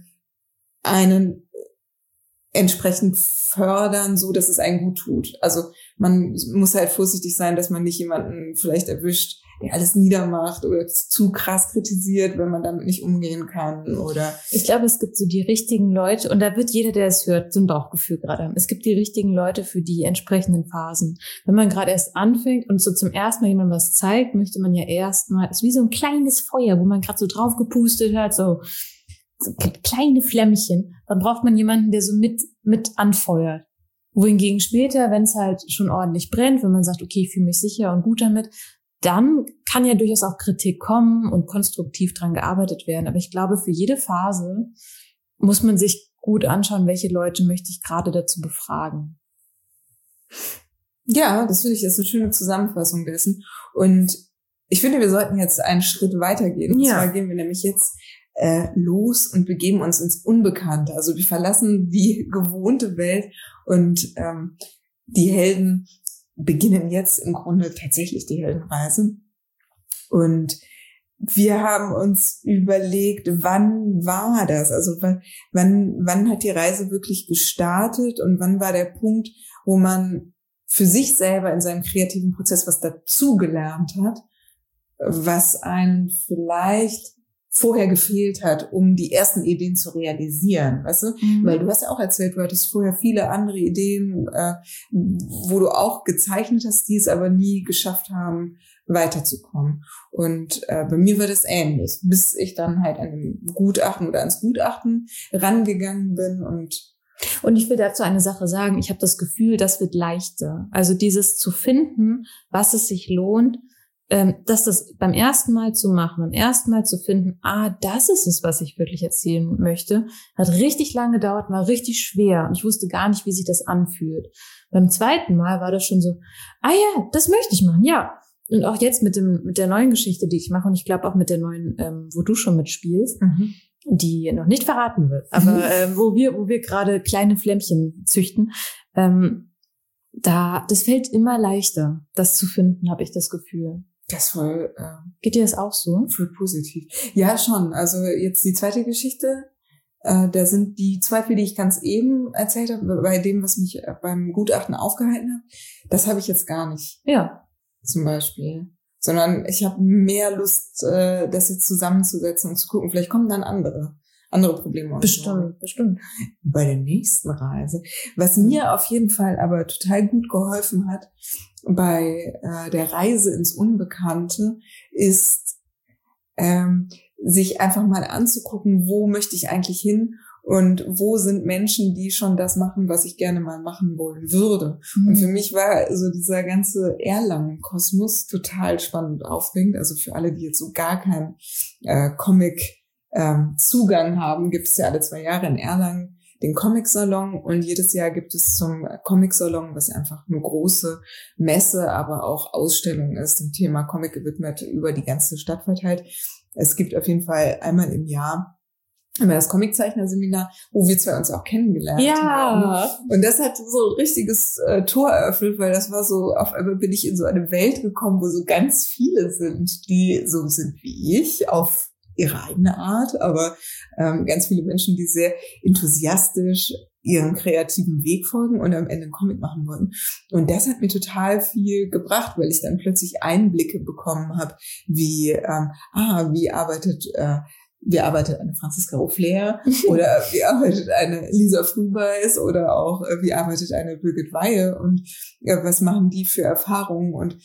einen entsprechend fördern, so dass es einen gut tut. Also man muss halt vorsichtig sein, dass man nicht jemanden vielleicht erwischt, der alles niedermacht oder zu krass kritisiert, wenn man damit nicht umgehen kann. Oder ich glaube, es gibt so die richtigen Leute, und da wird jeder, der es hört, so ein Bauchgefühl gerade haben. Es gibt die richtigen Leute für die entsprechenden Phasen. Wenn man gerade erst anfängt und so zum ersten Mal jemandem was zeigt, möchte man ja erstmal, es ist wie so ein kleines Feuer, wo man gerade so drauf gepustet hat, so, so kleine Flämmchen. Dann braucht man jemanden, der so mit mit anfeuert. Wohingegen später, wenn es halt schon ordentlich brennt, wenn man sagt, okay, ich fühle mich sicher und gut damit, dann kann ja durchaus auch Kritik kommen und konstruktiv dran gearbeitet werden. Aber ich glaube, für jede Phase muss man sich gut anschauen, welche Leute möchte ich gerade dazu befragen. Ja, das finde ich, das ist eine schöne Zusammenfassung dessen. Und ich finde, wir sollten jetzt einen Schritt weitergehen. Und ja. zwar gehen wir nämlich jetzt äh, los und begeben uns ins Unbekannte. Also wir verlassen die gewohnte Welt und ähm, die Helden beginnen jetzt im Grunde tatsächlich die Heldenreise. Und wir haben uns überlegt, wann war das? Also wann, wann, wann hat die Reise wirklich gestartet und wann war der Punkt, wo man für sich selber in seinem kreativen Prozess was dazugelernt hat, was einen vielleicht vorher gefehlt hat, um die ersten Ideen zu realisieren, weißt du? Mhm. Weil du hast ja auch erzählt, du hattest vorher viele andere Ideen, äh, wo du auch gezeichnet hast, die es aber nie geschafft haben, weiterzukommen. Und äh, bei mir war das ähnlich, bis ich dann halt an dem Gutachten oder ans Gutachten rangegangen bin und Und ich will dazu eine Sache sagen, ich habe das Gefühl, das wird leichter. Also dieses zu finden, was es sich lohnt, ähm, dass das beim ersten Mal zu machen, beim ersten Mal zu finden, ah, das ist es, was ich wirklich erzählen möchte, hat richtig lange gedauert, war richtig schwer und ich wusste gar nicht, wie sich das anfühlt. Beim zweiten Mal war das schon so, ah ja, das möchte ich machen, ja. Und auch jetzt mit dem mit der neuen Geschichte, die ich mache und ich glaube auch mit der neuen, ähm, wo du schon mitspielst, mhm. die noch nicht verraten wird, aber äh, wo wir wo wir gerade kleine Flämmchen züchten, ähm, da das fällt immer leichter, das zu finden, habe ich das Gefühl. Das voll. Äh, Geht dir das auch so? Voll positiv. Ja, schon. Also jetzt die zweite Geschichte, äh, da sind die zwei, die ich ganz eben erzählt habe, bei dem, was mich beim Gutachten aufgehalten hat, das habe ich jetzt gar nicht. Ja. Zum Beispiel. Sondern ich habe mehr Lust, äh, das jetzt zusammenzusetzen und zu gucken, vielleicht kommen dann andere, andere Probleme. Bestimmt, so. bestimmt. Bei der nächsten Reise. Was mir auf jeden Fall aber total gut geholfen hat bei äh, der Reise ins Unbekannte, ist, ähm, sich einfach mal anzugucken, wo möchte ich eigentlich hin und wo sind Menschen, die schon das machen, was ich gerne mal machen wollen würde. Mhm. Und für mich war so dieser ganze Erlangen-Kosmos total spannend und aufregend. Also für alle, die jetzt so gar keinen äh, Comic-Zugang ähm, haben, gibt es ja alle zwei Jahre in Erlangen den Comic-Salon und jedes Jahr gibt es zum Comic-Salon, was einfach eine große Messe, aber auch Ausstellung ist, dem Thema Comic gewidmet, über die ganze Stadt verteilt. Es gibt auf jeden Fall einmal im Jahr immer das Comiczeichner-Seminar, wo wir zwei uns auch kennengelernt ja. haben. Und das hat so ein richtiges äh, Tor eröffnet, weil das war so, auf einmal bin ich in so eine Welt gekommen, wo so ganz viele sind, die so sind wie ich, auf ihre eigene Art, aber ähm, ganz viele Menschen, die sehr enthusiastisch ihren kreativen Weg folgen und am Ende einen Comic machen wollten. Und das hat mir total viel gebracht, weil ich dann plötzlich Einblicke bekommen habe, wie, ähm, ah, wie arbeitet äh, wie arbeitet eine Franziska Rouflair oder wie arbeitet eine Lisa Frühbeiß oder auch äh, wie arbeitet eine Birgit Weihe und äh, was machen die für Erfahrungen, und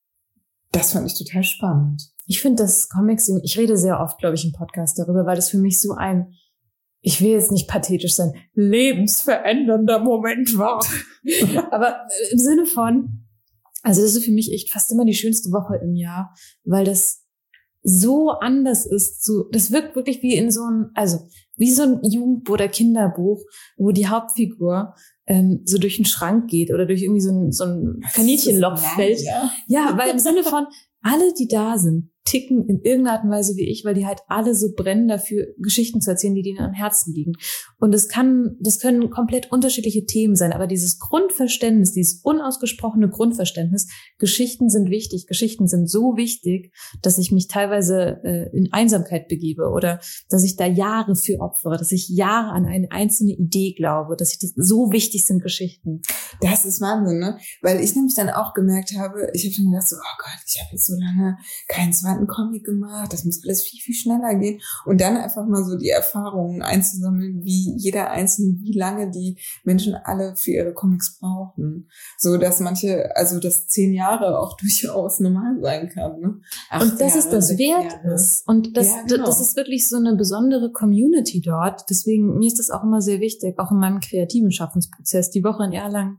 das fand ich total spannend. Ich finde das Comics, ich rede sehr oft, glaube ich, im Podcast darüber, weil das für mich so ein, ich will jetzt nicht pathetisch sein, lebensverändernder Moment war. Aber im Sinne von, also das ist für mich echt fast immer die schönste Woche im Jahr, weil das so anders ist, so, das wirkt wirklich wie in so ein, also wie so ein Jugendbuch oder Kinderbuch, wo die Hauptfigur ähm, so durch einen Schrank geht oder durch irgendwie so ein, so ein Kaninchenloch fällt. Ja. ja, weil im Sinne von, alle, die da sind, ticken in irgendeiner Art und Weise wie ich, weil die halt alle so brennen dafür, Geschichten zu erzählen, die denen am Herzen liegen. Und das kann, das können komplett unterschiedliche Themen sein, aber dieses Grundverständnis, dieses unausgesprochene Grundverständnis, Geschichten sind wichtig, Geschichten sind so wichtig, dass ich mich teilweise äh, in Einsamkeit begebe oder dass ich da Jahre für opfere, dass ich Jahre an eine einzelne Idee glaube, dass ich das, so wichtig sind Geschichten. Das ist Wahnsinn, ne? Weil ich nämlich dann auch gemerkt habe, ich habe dann gedacht so, oh Gott, ich habe jetzt so lange keinen zweiten Comic gemacht, das muss alles viel, viel schneller gehen. Und dann einfach mal so die Erfahrungen einzusammeln, wie jeder Einzelne, wie lange die Menschen alle für ihre Comics brauchen. So, dass manche, also dass zehn Jahre auch durchaus normal sein kann, ne? Acht Und dass Jahre, es das wert Jahre. ist. Und das, ja, genau. das ist wirklich so eine besondere Community dort. Deswegen, mir ist das auch immer sehr wichtig, auch in meinem kreativen Schaffensprozess. Die Woche in Erlangen,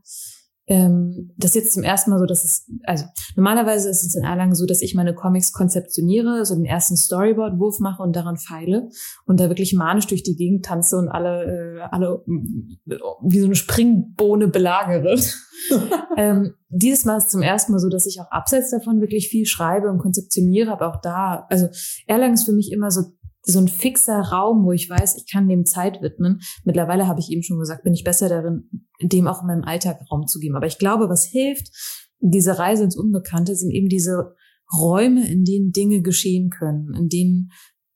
Ähm, das ist jetzt zum ersten Mal so, dass es, also normalerweise ist es in Erlangen so, dass ich meine Comics konzeptioniere, so den ersten Storyboard-Wurf mache und daran feile und da wirklich manisch durch die Gegend tanze und alle, äh, alle wie so eine Springbohne belagere. ähm, dieses Mal ist es zum ersten Mal so, dass ich auch abseits davon wirklich viel schreibe und konzeptioniere, aber auch da, also Erlangen ist für mich immer so so ein fixer Raum, wo ich weiß, ich kann dem Zeit widmen. Mittlerweile, habe ich eben schon gesagt, bin ich besser darin, dem auch in meinem Alltag Raum zu geben. Aber ich glaube, was hilft, diese Reise ins Unbekannte, sind eben diese Räume, in denen Dinge geschehen können, in denen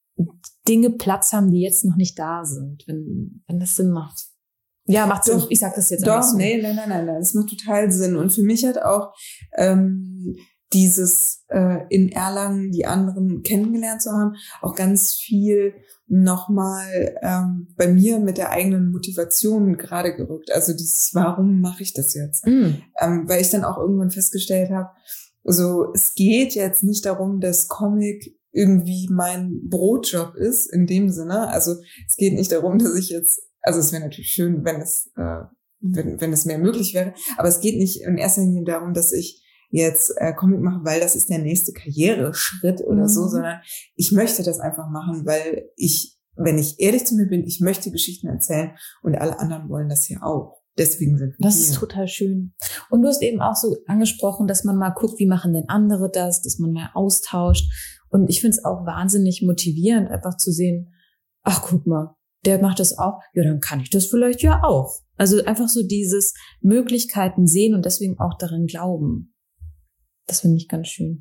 Dinge Platz haben, die jetzt noch nicht da sind, wenn, wenn das Sinn macht. Ja, macht Sinn. Ich sag das jetzt doch, einfach so. Nee, nein, nein, nein, nein, das macht total Sinn. Und für mich hat auch ähm, dieses äh, in Erlangen die anderen kennengelernt zu haben, auch ganz viel nochmal ähm, bei mir mit der eigenen Motivation gerade gerückt. Also dieses, warum mache ich das jetzt? Mm. Ähm, weil ich dann auch irgendwann festgestellt habe, also es geht jetzt nicht darum, dass Comic irgendwie mein Brotjob ist, in dem Sinne. Also es geht nicht darum, dass ich jetzt, also es wäre natürlich schön, wenn es, äh, wenn, wenn es mehr möglich wäre, aber es geht nicht in erster Linie darum, dass ich jetzt äh, Comic mache, weil das ist der nächste Karriereschritt oder Mhm. so, sondern ich möchte das einfach machen, weil ich, wenn ich ehrlich zu mir bin, ich möchte Geschichten erzählen und alle anderen wollen das ja auch. Deswegen sind wir Das hier. ist total schön. Und du hast eben auch so angesprochen, dass man mal guckt, wie machen denn andere das, dass man mal austauscht. Und ich finde es auch wahnsinnig motivierend, einfach zu sehen, ach, guck mal, der macht das auch, ja, dann kann ich das vielleicht ja auch. Also einfach so dieses Möglichkeiten sehen und deswegen auch daran glauben. Das finde ich ganz schön.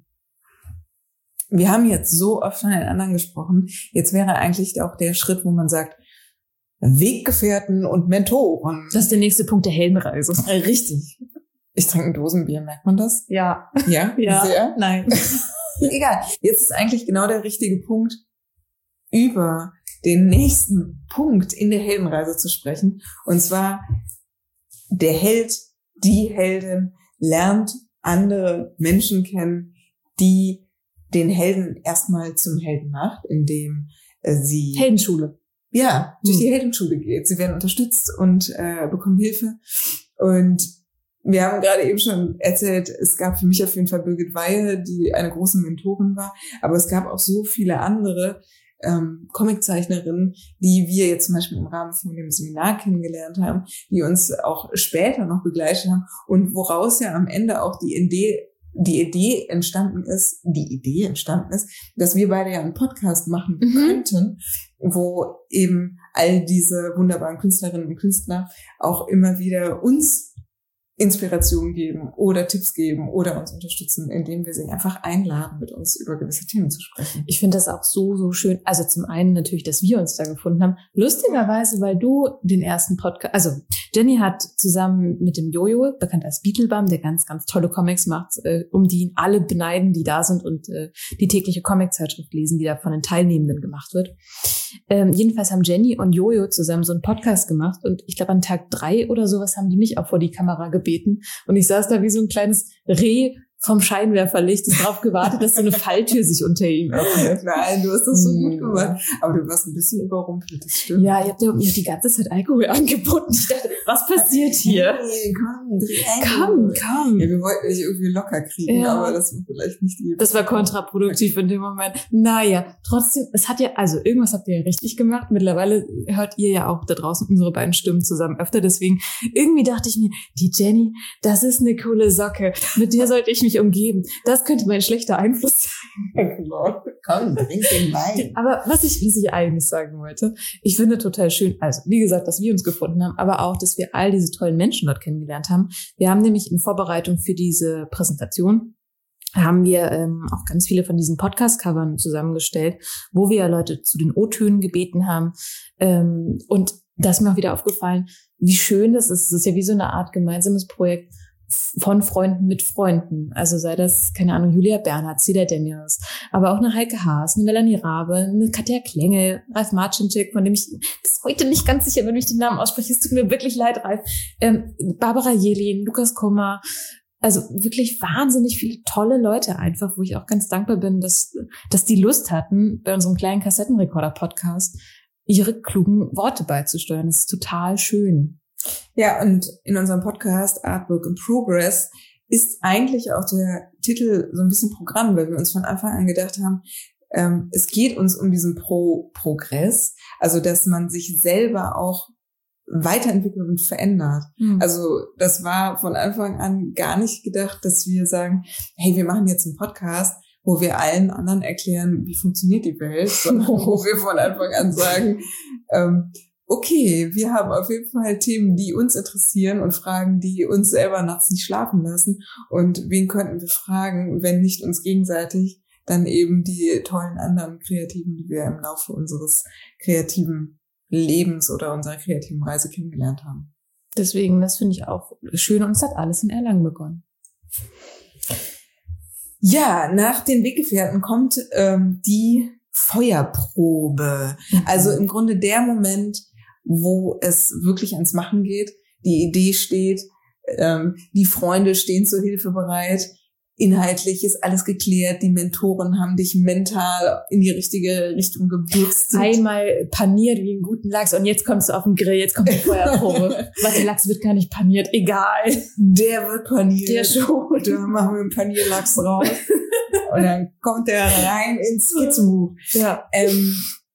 Wir haben jetzt so oft von den anderen gesprochen. Jetzt wäre eigentlich auch der Schritt, wo man sagt, Weggefährten und Mentoren. Das ist der nächste Punkt der Heldenreise. Richtig. Ich trinke ein Dosenbier, merkt man das? Ja. Ja? Ja. Sehr? Nein. Egal. Jetzt ist eigentlich genau der richtige Punkt, über den nächsten Punkt in der Heldenreise zu sprechen. Und zwar, der Held, die Heldin lernt andere Menschen kennen, die den Helden erstmal zum Helden macht, indem äh, sie Heldenschule. ja durch Hm. die Heldenschule geht. Sie werden unterstützt und äh, bekommen Hilfe. Und wir haben gerade eben schon erzählt, es gab für mich auf jeden Fall Birgit Weihe, die eine große Mentorin war, aber es gab auch so viele andere ähm, Comiczeichnerinnen, die wir jetzt zum Beispiel im Rahmen von dem Seminar kennengelernt haben, die uns auch später noch begleitet haben und woraus ja am Ende auch die Idee, die Idee entstanden ist, die Idee entstanden ist, dass wir beide ja einen Podcast machen Mhm. könnten, wo eben all diese wunderbaren Künstlerinnen und Künstler auch immer wieder uns Inspiration geben oder Tipps geben oder uns unterstützen, indem wir sie einfach einladen, mit uns über gewisse Themen zu sprechen. Ich finde das auch so, so schön. Also zum einen natürlich, dass wir uns da gefunden haben. Lustigerweise, weil du den ersten Podcast, also Jenny hat zusammen mit dem Jojo, bekannt als Beetlebum, der ganz, ganz tolle Comics macht, äh, um die alle beneiden, die da sind und äh, die tägliche Comiczeitschrift lesen, die da von den Teilnehmenden gemacht wird. Ähm, jedenfalls haben Jenny und Jojo zusammen so einen Podcast gemacht und ich glaube an Tag drei oder sowas haben die mich auch vor die Kamera gebeten und ich saß da wie so ein kleines Reh vom Scheinwerferlicht, das drauf gewartet, dass so eine Falltür sich unter ihm öffnet. Nein, du hast das so gut Hm. gemacht. Aber du warst ein bisschen überrumpelt, das stimmt. Ja, ihr habt ja mir die ganze Zeit Alkohol angeboten. Ich dachte, was passiert hier? Hey, komm, dreh ein. Komm, komm. Ja, wir wollten dich irgendwie locker kriegen, Ja. aber das war vielleicht nicht lieb. Das war kontraproduktiv in dem Moment. Naja, trotzdem, es hat ja, also irgendwas habt ihr ja richtig gemacht. Mittlerweile hört ihr ja auch da draußen unsere beiden Stimmen zusammen öfter. Deswegen, irgendwie dachte ich mir, die Jenny, das ist eine coole Socke. Mit der sollte ich mich umgeben. Das könnte mein schlechter Einfluss sein. Genau. Komm, trink den Wein. Aber was ich, was ich eigentlich sagen wollte, ich finde total schön, also wie gesagt, dass wir uns gefunden haben, aber auch, dass wir all diese tollen Menschen dort kennengelernt haben. Wir haben nämlich in Vorbereitung für diese Präsentation haben wir ähm, auch ganz viele von diesen Podcast-Covern zusammengestellt, wo wir Leute zu den O-Tönen gebeten haben. Ähm, und da ist mir auch wieder aufgefallen, wie schön das ist. Es ist ja wie so eine Art gemeinsames Projekt von Freunden mit Freunden. Also sei das, keine Ahnung, Julia Bernhardt, Cedar Daniels, aber auch eine Heike Haas, eine Melanie Rabe, eine Katja Klenge, Ralf Marcinczyk, von dem ich bis heute nicht ganz sicher, wenn ich den Namen ausspreche, es tut mir wirklich leid, Ralf, ähm, Barbara Jelin, Lukas Kummer, also wirklich wahnsinnig viele tolle Leute einfach, wo ich auch ganz dankbar bin, dass, dass die Lust hatten, bei unserem kleinen Kassettenrekorder-Podcast ihre klugen Worte beizusteuern. Das ist total schön. Ja, und in unserem Podcast Artwork in Progress ist eigentlich auch der Titel so ein bisschen Programm, weil wir uns von Anfang an gedacht haben, ähm, es geht uns um diesen Pro-Progress, also dass man sich selber auch weiterentwickelt und verändert. Mhm. Also das war von Anfang an gar nicht gedacht, dass wir sagen, hey, wir machen jetzt einen Podcast, wo wir allen anderen erklären, wie funktioniert die Welt, sondern wo wir von Anfang an sagen, ähm, okay, wir haben auf jeden Fall Themen, die uns interessieren und Fragen, die uns selber nachts nicht schlafen lassen. Und wen könnten wir fragen, wenn nicht uns gegenseitig, dann eben die tollen anderen Kreativen, die wir im Laufe unseres kreativen Lebens oder unserer kreativen Reise kennengelernt haben. Deswegen, das finde ich auch schön und es hat alles in Erlangen begonnen. Ja, nach den Weggefährten kommt ähm, die Feuerprobe. Mhm. Also im Grunde der Moment, wo es wirklich ans Machen geht. Die Idee steht, ähm, die Freunde stehen zur Hilfe bereit. Inhaltlich ist alles geklärt. Die Mentoren haben dich mental in die richtige Richtung gebürstet. Einmal paniert wie einen guten Lachs und jetzt kommst du auf den Grill, jetzt kommt die Feuerprobe. Was, der Lachs wird gar nicht paniert, egal. Der wird paniert. Der schon. Da machen wir einen Panierlachs raus. Und dann kommt der rein ins Skizzenbuch. Ja. Ähm,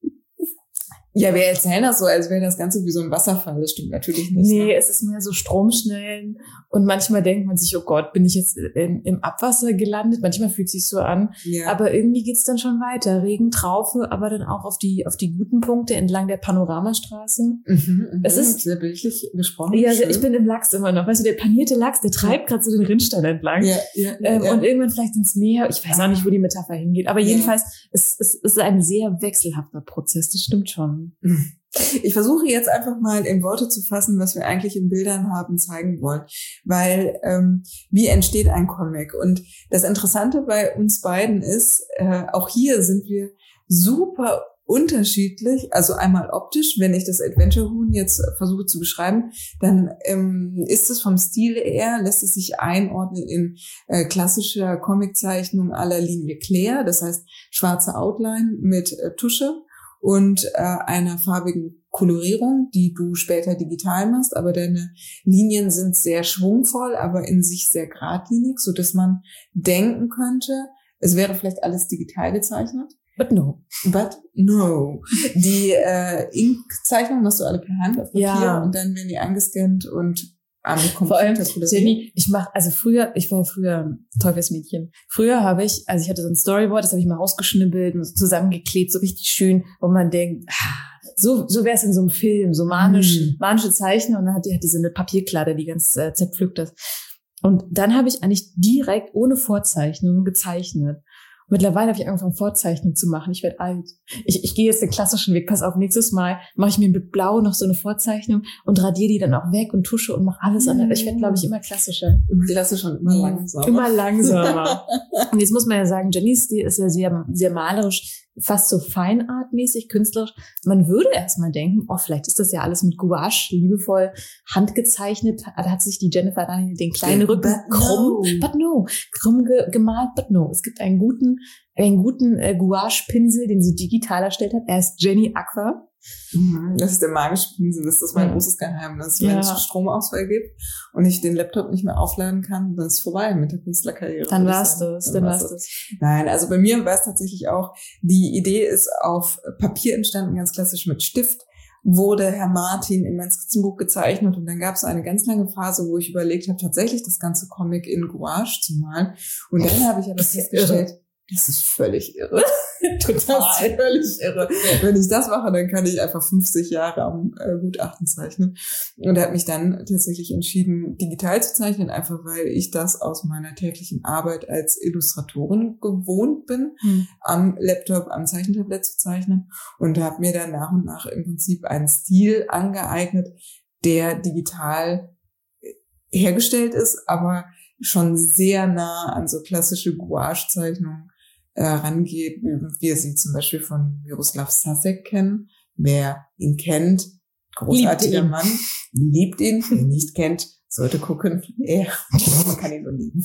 ja, wir erzählen das so, als wäre das Ganze wie so ein Wasserfall. Das stimmt natürlich nicht. Nee, ne? es ist mehr so Stromschnellen. Und manchmal denkt man sich, oh Gott, bin ich jetzt in, im Abwasser gelandet? Manchmal fühlt es sich so an. Ja. Aber irgendwie geht's dann schon weiter. Regen, Traufe, aber dann auch auf die auf die guten Punkte entlang der Panoramastraße. Mhm, es ist sehr bildlich gesprochen. Ja, schön. Ich bin im Lachs immer noch. Weißt du, der panierte Lachs, der treibt gerade so den Rinnstein entlang. Ja, ja, ja, ähm, ja. Und irgendwann vielleicht ins Meer. Ich weiß auch nicht, wo die Metapher hingeht. Aber Ja. jedenfalls, es, es, es ist ein sehr wechselhafter Prozess. Das stimmt schon. Ich versuche jetzt einfach mal in Worte zu fassen, was wir eigentlich in Bildern haben zeigen wollen. Weil, ähm, wie entsteht ein Comic? Und das Interessante bei uns beiden ist, äh, auch hier sind wir super unterschiedlich. Also einmal optisch, wenn ich das Adventure-Huhn jetzt versuche zu beschreiben, dann ähm, ist es vom Stil eher, lässt es sich einordnen in äh, klassischer Comiczeichnung à la Linie Claire. Das heißt, schwarze Outline mit äh, Tusche und äh, einer farbigen Kolorierung, die du später digital machst, aber deine Linien sind sehr schwungvoll, aber in sich sehr geradlinig, so dass man denken könnte, es wäre vielleicht alles digital gezeichnet. But no. But no. Die äh, Ink-Zeichnungen machst du alle per Hand auf Papier Ja. und dann werden die eingescannt und am Computer Vor allem, koloriert. Jenny, ich mach, also früher, ich war ja früher Teufelsmädchen. Früher habe ich, also ich hatte so ein Storyboard, das habe ich mal rausgeschnibbelt und so zusammengeklebt, so richtig schön, wo man denkt, ah, so so wäre es in so einem Film, so manisch, Mm. manische Zeichen und dann hat die hat diese eine Papierkladde, die ganz äh, zerpflückt ist. Und dann habe ich eigentlich direkt ohne Vorzeichnung gezeichnet. Mittlerweile habe ich angefangen, Vorzeichnungen zu machen. Ich werde alt. Ich, ich gehe jetzt den klassischen Weg. Pass auf, nächstes Mal mache ich mir mit Blau noch so eine Vorzeichnung und radiere die dann auch weg und tusche und mache alles Mhm. andere. Ich werde, glaube ich, immer klassischer. Klassisch und immer langsamer. Immer langsamer. Und jetzt muss man ja sagen, Jennys Stil ist ja sehr, sehr malerisch, fast so feinartmäßig, künstlerisch. Man würde erstmal denken, oh, vielleicht ist das ja alles mit Gouache, liebevoll handgezeichnet. Da hat sich die Jennifer dann den kleinen Rücken But krumm, no. but no, krumm ge gemalt, but no. Es gibt einen guten, einen guten äh, Gouache-Pinsel, den sie digital erstellt hat. Er ist Jenny Aqua. Mhm. Das ist der magische Pinsel, das ist mein Ja. großes Geheimnis. Ja. Wenn es Stromausfall gibt und ich den Laptop nicht mehr aufladen kann, dann ist es vorbei mit der Künstlerkarriere. Dann würde ich war's sagen. das, dann war's das. Nein, also bei mir war es tatsächlich auch, die Idee ist auf Papier entstanden, ganz klassisch mit Stift, wurde Herr Martin in mein Skizzenbuch gezeichnet und dann gab es eine ganz lange Phase, wo ich überlegt habe, tatsächlich das ganze Comic in Gouache zu malen. Und dann habe ich aber Das ist festgestellt, das ist völlig irre. Total. Das ist völlig irre. Wenn ich das mache, dann kann ich einfach fünfzig Jahre am äh, Gutachten zeichnen. Und er hat mich dann tatsächlich entschieden, digital zu zeichnen, einfach weil ich das aus meiner täglichen Arbeit als Illustratorin gewohnt bin, Hm. am Laptop, am Zeichentablett zu zeichnen. Und habe mir dann nach und nach im Prinzip einen Stil angeeignet, der digital hergestellt ist, aber schon sehr nah an so klassische Gouache-Zeichnungen äh, rangeht, wie wir sie zum Beispiel von Miroslav Sasek kennen. Wer ihn kennt, großartiger Liebt ihn. Mann, liebt ihn. Wer ihn nicht kennt, sollte gucken. Er, man kann ihn nur lieben.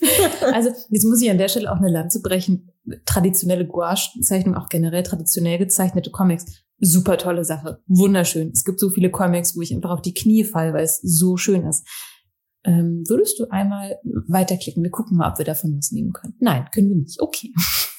Also jetzt muss ich an der Stelle auch eine Lanze brechen. Traditionelle Gouache-Zeichnung, auch generell traditionell gezeichnete Comics, super tolle Sache, wunderschön. Es gibt so viele Comics, wo ich einfach auf die Knie falle, weil es so schön ist. Ähm, würdest du einmal weiterklicken? Wir gucken mal, ob wir davon was nehmen können. Nein, können wir nicht. Okay.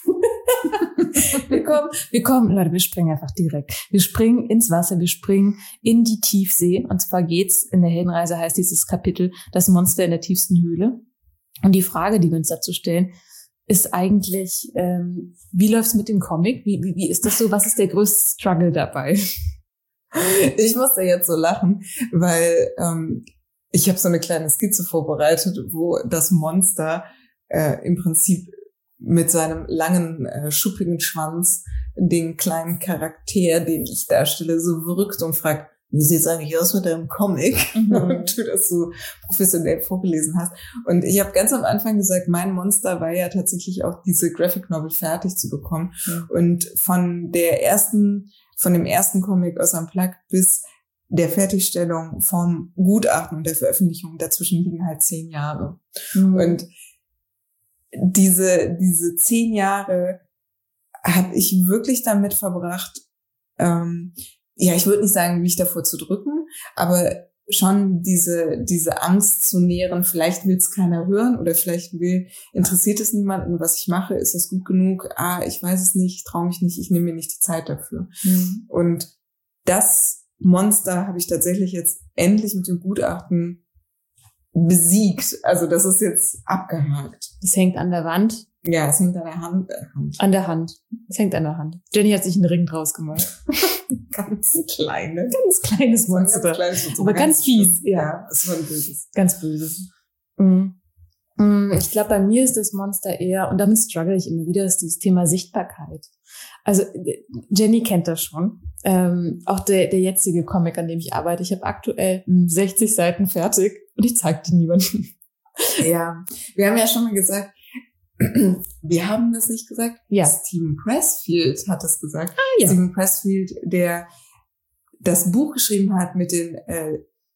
wir kommen, wir kommen, Leute, wir springen einfach direkt. Wir springen ins Wasser, wir springen in die Tiefsee. Und zwar geht's, in der Heldenreise heißt dieses Kapitel, das Monster in der tiefsten Höhle. Und die Frage, die wir uns dazu stellen, ist eigentlich, ähm, wie läuft's mit dem Comic? Wie, wie, wie ist das so? Was ist der größte Struggle dabei? Ich musste jetzt so lachen, weil ähm, ich habe so eine kleine Skizze vorbereitet, wo das Monster äh, im Prinzip mit seinem langen, äh, schuppigen Schwanz den kleinen Charakter, den ich darstelle, so wirkt und fragt, wie sieht's eigentlich aus mit deinem Comic? Mhm. Und du das so professionell vorgelesen hast. Und ich habe ganz am Anfang gesagt, mein Monster war ja tatsächlich auch diese Graphic Novel fertig zu bekommen. Mhm. Und von der ersten, von dem ersten Comic aus Unplugged bis der Fertigstellung vom Gutachten und der Veröffentlichung, dazwischen liegen halt zehn Jahre. Mhm. Und diese, diese zehn Jahre habe ich wirklich damit verbracht, ähm, ja, ich würde nicht sagen, mich davor zu drücken, aber schon diese diese Angst zu nähren, vielleicht will es keiner hören oder vielleicht will interessiert es niemanden, was ich mache, ist das gut genug? Ah, ich weiß es nicht, ich traue mich nicht, ich nehme mir nicht die Zeit dafür. Mhm. Und das Monster habe ich tatsächlich jetzt endlich mit dem Gutachten besiegt. Also das ist jetzt abgehakt. Es hängt an der Wand. Ja, es hängt an der Hand. Äh, Hand. An der Hand. Es hängt an der Hand. Jenny hat sich einen Ring draus gemacht. Ganz kleine. Ganz kleines Monster. Ganz kleines Monster. Aber ganz, ganz fies. Ja, ja, es war ein böses. Ganz böses. Mhm. Ich glaube, bei mir ist das Monster eher, und damit struggle ich immer wieder, ist dieses Thema Sichtbarkeit. Also Jenny kennt das schon. Ähm, auch der, der jetzige Comic, an dem ich arbeite. Ich habe aktuell sechzig Seiten fertig und ich zeige die niemandem. Ja, wir haben ja schon mal gesagt, wir haben das nicht gesagt. Ja. Steven Pressfield hat das gesagt. Ah, ja. Steven Pressfield, der das Buch geschrieben hat mit dem äh,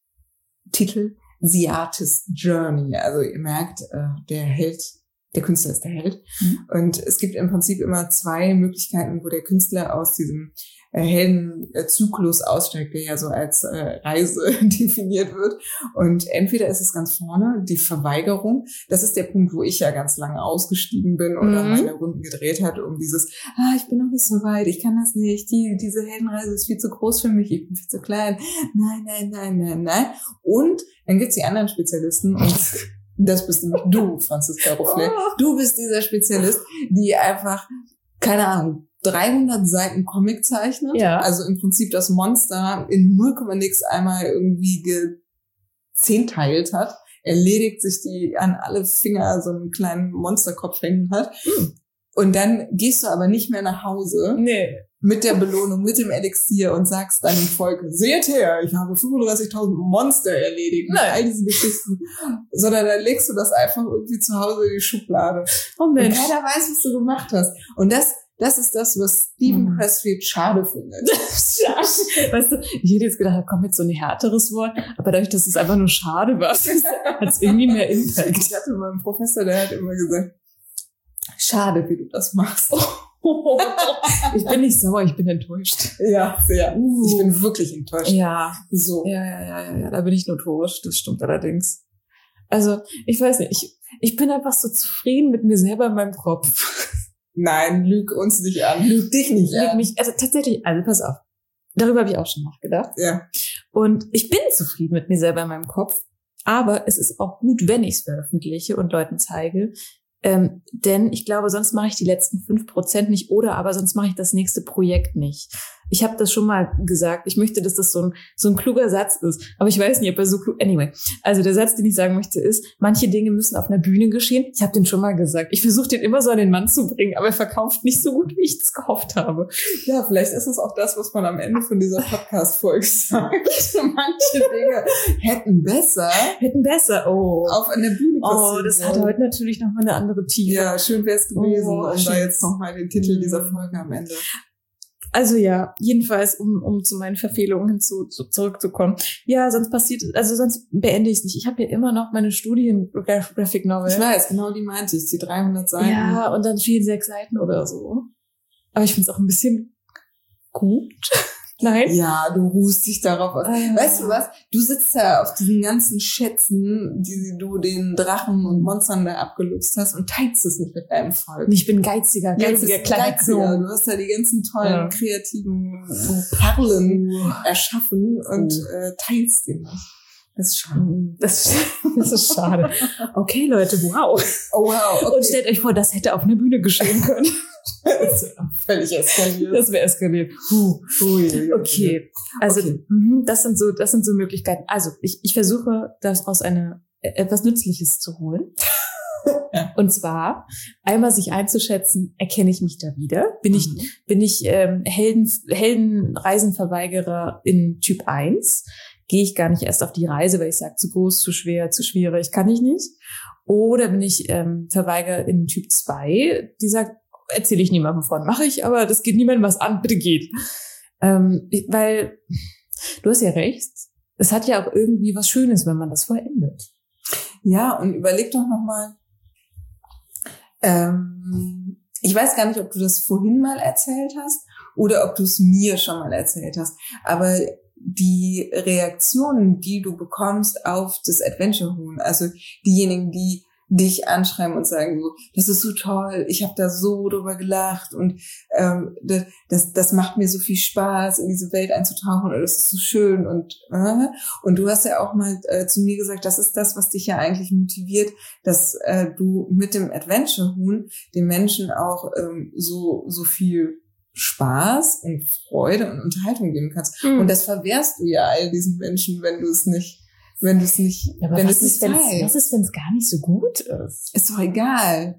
Titel The Artist's Journey. Also ihr merkt, äh, der Held, der Künstler ist der Held. Mhm. Und es gibt im Prinzip immer zwei Möglichkeiten, wo der Künstler aus diesem äh, Heldenzyklus aussteigt, der ja so als äh, Reise definiert wird. Und entweder ist es ganz vorne, die Verweigerung. Das ist der Punkt, wo ich ja ganz lange ausgestiegen bin oder mhm. meine Runden gedreht hat, um dieses, ah, ich bin noch nicht so weit, ich kann das nicht, die, diese Heldenreise ist viel zu groß für mich, ich bin viel zu klein. Nein, nein, nein, nein, nein. Und dann gibt's die anderen Spezialisten und das bist nämlich du, Franziska Rufflet. Du bist dieser Spezialist, die einfach, keine Ahnung, dreihundert Seiten Comic zeichnet. Ja. Also im Prinzip das Monster in null Komma nix einmal irgendwie gezehnteilt hat. Erledigt sich die an alle Finger so einen kleinen Monsterkopf hängen hat. Mhm. Und dann gehst du aber nicht mehr nach Hause. Nee. Mit der Belohnung, mit dem Elixier und sagst dann im Volk, seht her, ich habe fünfunddreißigtausend Monster erledigt. Nein. All diese Geschichten. Sondern dann legst du das einfach irgendwie zu Hause in die Schublade. Oh Mensch. Und keiner weiß, was du gemacht hast. Und das, das ist das, was Steven hm. Pressfield schade findet. Schade. Weißt du, ich hätte jetzt gedacht, da kommt jetzt so ein härteres Wort. Aber dadurch, dass es einfach nur schade war, hat es irgendwie mehr Impact. Ich hatte mal einen Professor, der hat immer gesagt, schade, wie du das machst. Ich bin nicht sauer, ich bin enttäuscht. Ja, sehr. Uh. Ich bin wirklich enttäuscht. Ja. So. Ja, ja, ja, ja, ja, da bin ich notorisch. Das stimmt allerdings. Also, ich weiß nicht, ich, ich bin einfach so zufrieden mit mir selber in meinem Kopf. Nein, lüg uns nicht an. Lüg dich nicht lüg an. Mich, also tatsächlich, also pass auf. Darüber habe ich auch schon nachgedacht. Ja. Und ich bin zufrieden mit mir selber in meinem Kopf. Aber es ist auch gut, wenn ich es veröffentliche und Leuten zeige. Ähm, denn ich glaube, sonst mache ich die letzten fünf Prozent nicht oder aber sonst mache ich das nächste Projekt nicht. Ich habe das schon mal gesagt. Ich möchte, dass das so ein so ein kluger Satz ist. Aber ich weiß nicht, ob er so klug... Anyway, also der Satz, den ich sagen möchte, ist, manche Dinge müssen auf einer Bühne geschehen. Ich habe den schon mal gesagt. Ich versuche den immer so an den Mann zu bringen, aber er verkauft nicht so gut, wie ich das gehofft habe. Ja, vielleicht ist es auch das, was man am Ende von dieser Podcast-Folge sagt. Manche Dinge hätten besser... Hätten besser, oh. Auf einer Bühne passieren. Oh, das hat heute natürlich nochmal eine andere Tiefe. Ja, schön wäre es gewesen. Oh, und da jetzt nochmal den Titel dieser Folge am Ende. Also ja, jedenfalls, um um zu meinen Verfehlungen hinzu zu, zurückzukommen. Ja, sonst passiert, also sonst beende ich es nicht. Ich habe ja immer noch meine Studien Graphic Novel. Ich weiß, genau die meinte ich, die dreihundert Seiten. Ja, und dann fehlen sechs Seiten oder so. Aber ich finde es auch ein bisschen gut. Nein? Ja, du ruhst dich darauf aus. Ah, ja. Weißt du was? Du sitzt ja auf diesen ganzen Schätzen, die du den Drachen und Monstern da abgeluchst hast und teilst es nicht mit deinem Volk. Ich bin geiziger, geiziger, kleiner geiziger. Du hast ja die ganzen tollen, ja. kreativen Perlen uh. erschaffen und uh. äh, teilst die nicht. Das ist schade. Das, das ist schade. Okay, Leute, wow. Oh, wow. Okay. Und stellt euch vor, das hätte auf einer Bühne geschehen können. Das wäre völlig eskaliert. Das wäre eskaliert. Puh. Ui, okay. Also, okay. das sind so, das sind so Möglichkeiten. Also, ich, ich versuche, daraus eine, etwas Nützliches zu holen. Ja. Und zwar einmal sich einzuschätzen, erkenne ich mich da wieder? Bin ich, mhm. bin ich ähm, Helden, Heldenreisenverweigerer in Typ eins? Gehe ich gar nicht erst auf die Reise, weil ich sage, zu groß, zu schwer, zu schwierig, kann ich nicht? Oder bin ich ähm, Verweigerer in Typ zwei, die sagt, erzähle ich niemandem von, mache ich, aber das geht niemandem was an, bitte geht. Ähm, weil, du hast ja recht, es hat ja auch irgendwie was Schönes, wenn man das vollendet. Ja, und überleg doch nochmal, ähm, ich weiß gar nicht, ob du das vorhin mal erzählt hast oder ob du es mir schon mal erzählt hast, aber die Reaktionen, die du bekommst auf das Adventure Huhn, also diejenigen, die dich anschreiben und sagen so, das ist so toll, ich habe da so drüber gelacht und ähm, das, das macht mir so viel Spaß, in diese Welt einzutauchen und das ist so schön und äh, und du hast ja auch mal äh, zu mir gesagt, das ist das, was dich ja eigentlich motiviert, dass äh, du mit dem Adventure Huhn den Menschen auch ähm, so so viel Spaß und Freude und Unterhaltung geben kannst. Mhm. Und das verwehrst du ja all diesen Menschen, wenn du es nicht Wenn du es nicht, ja, aber wenn was du es nicht weißt. Was ist, wenn es gar nicht so gut ist? Ist doch egal.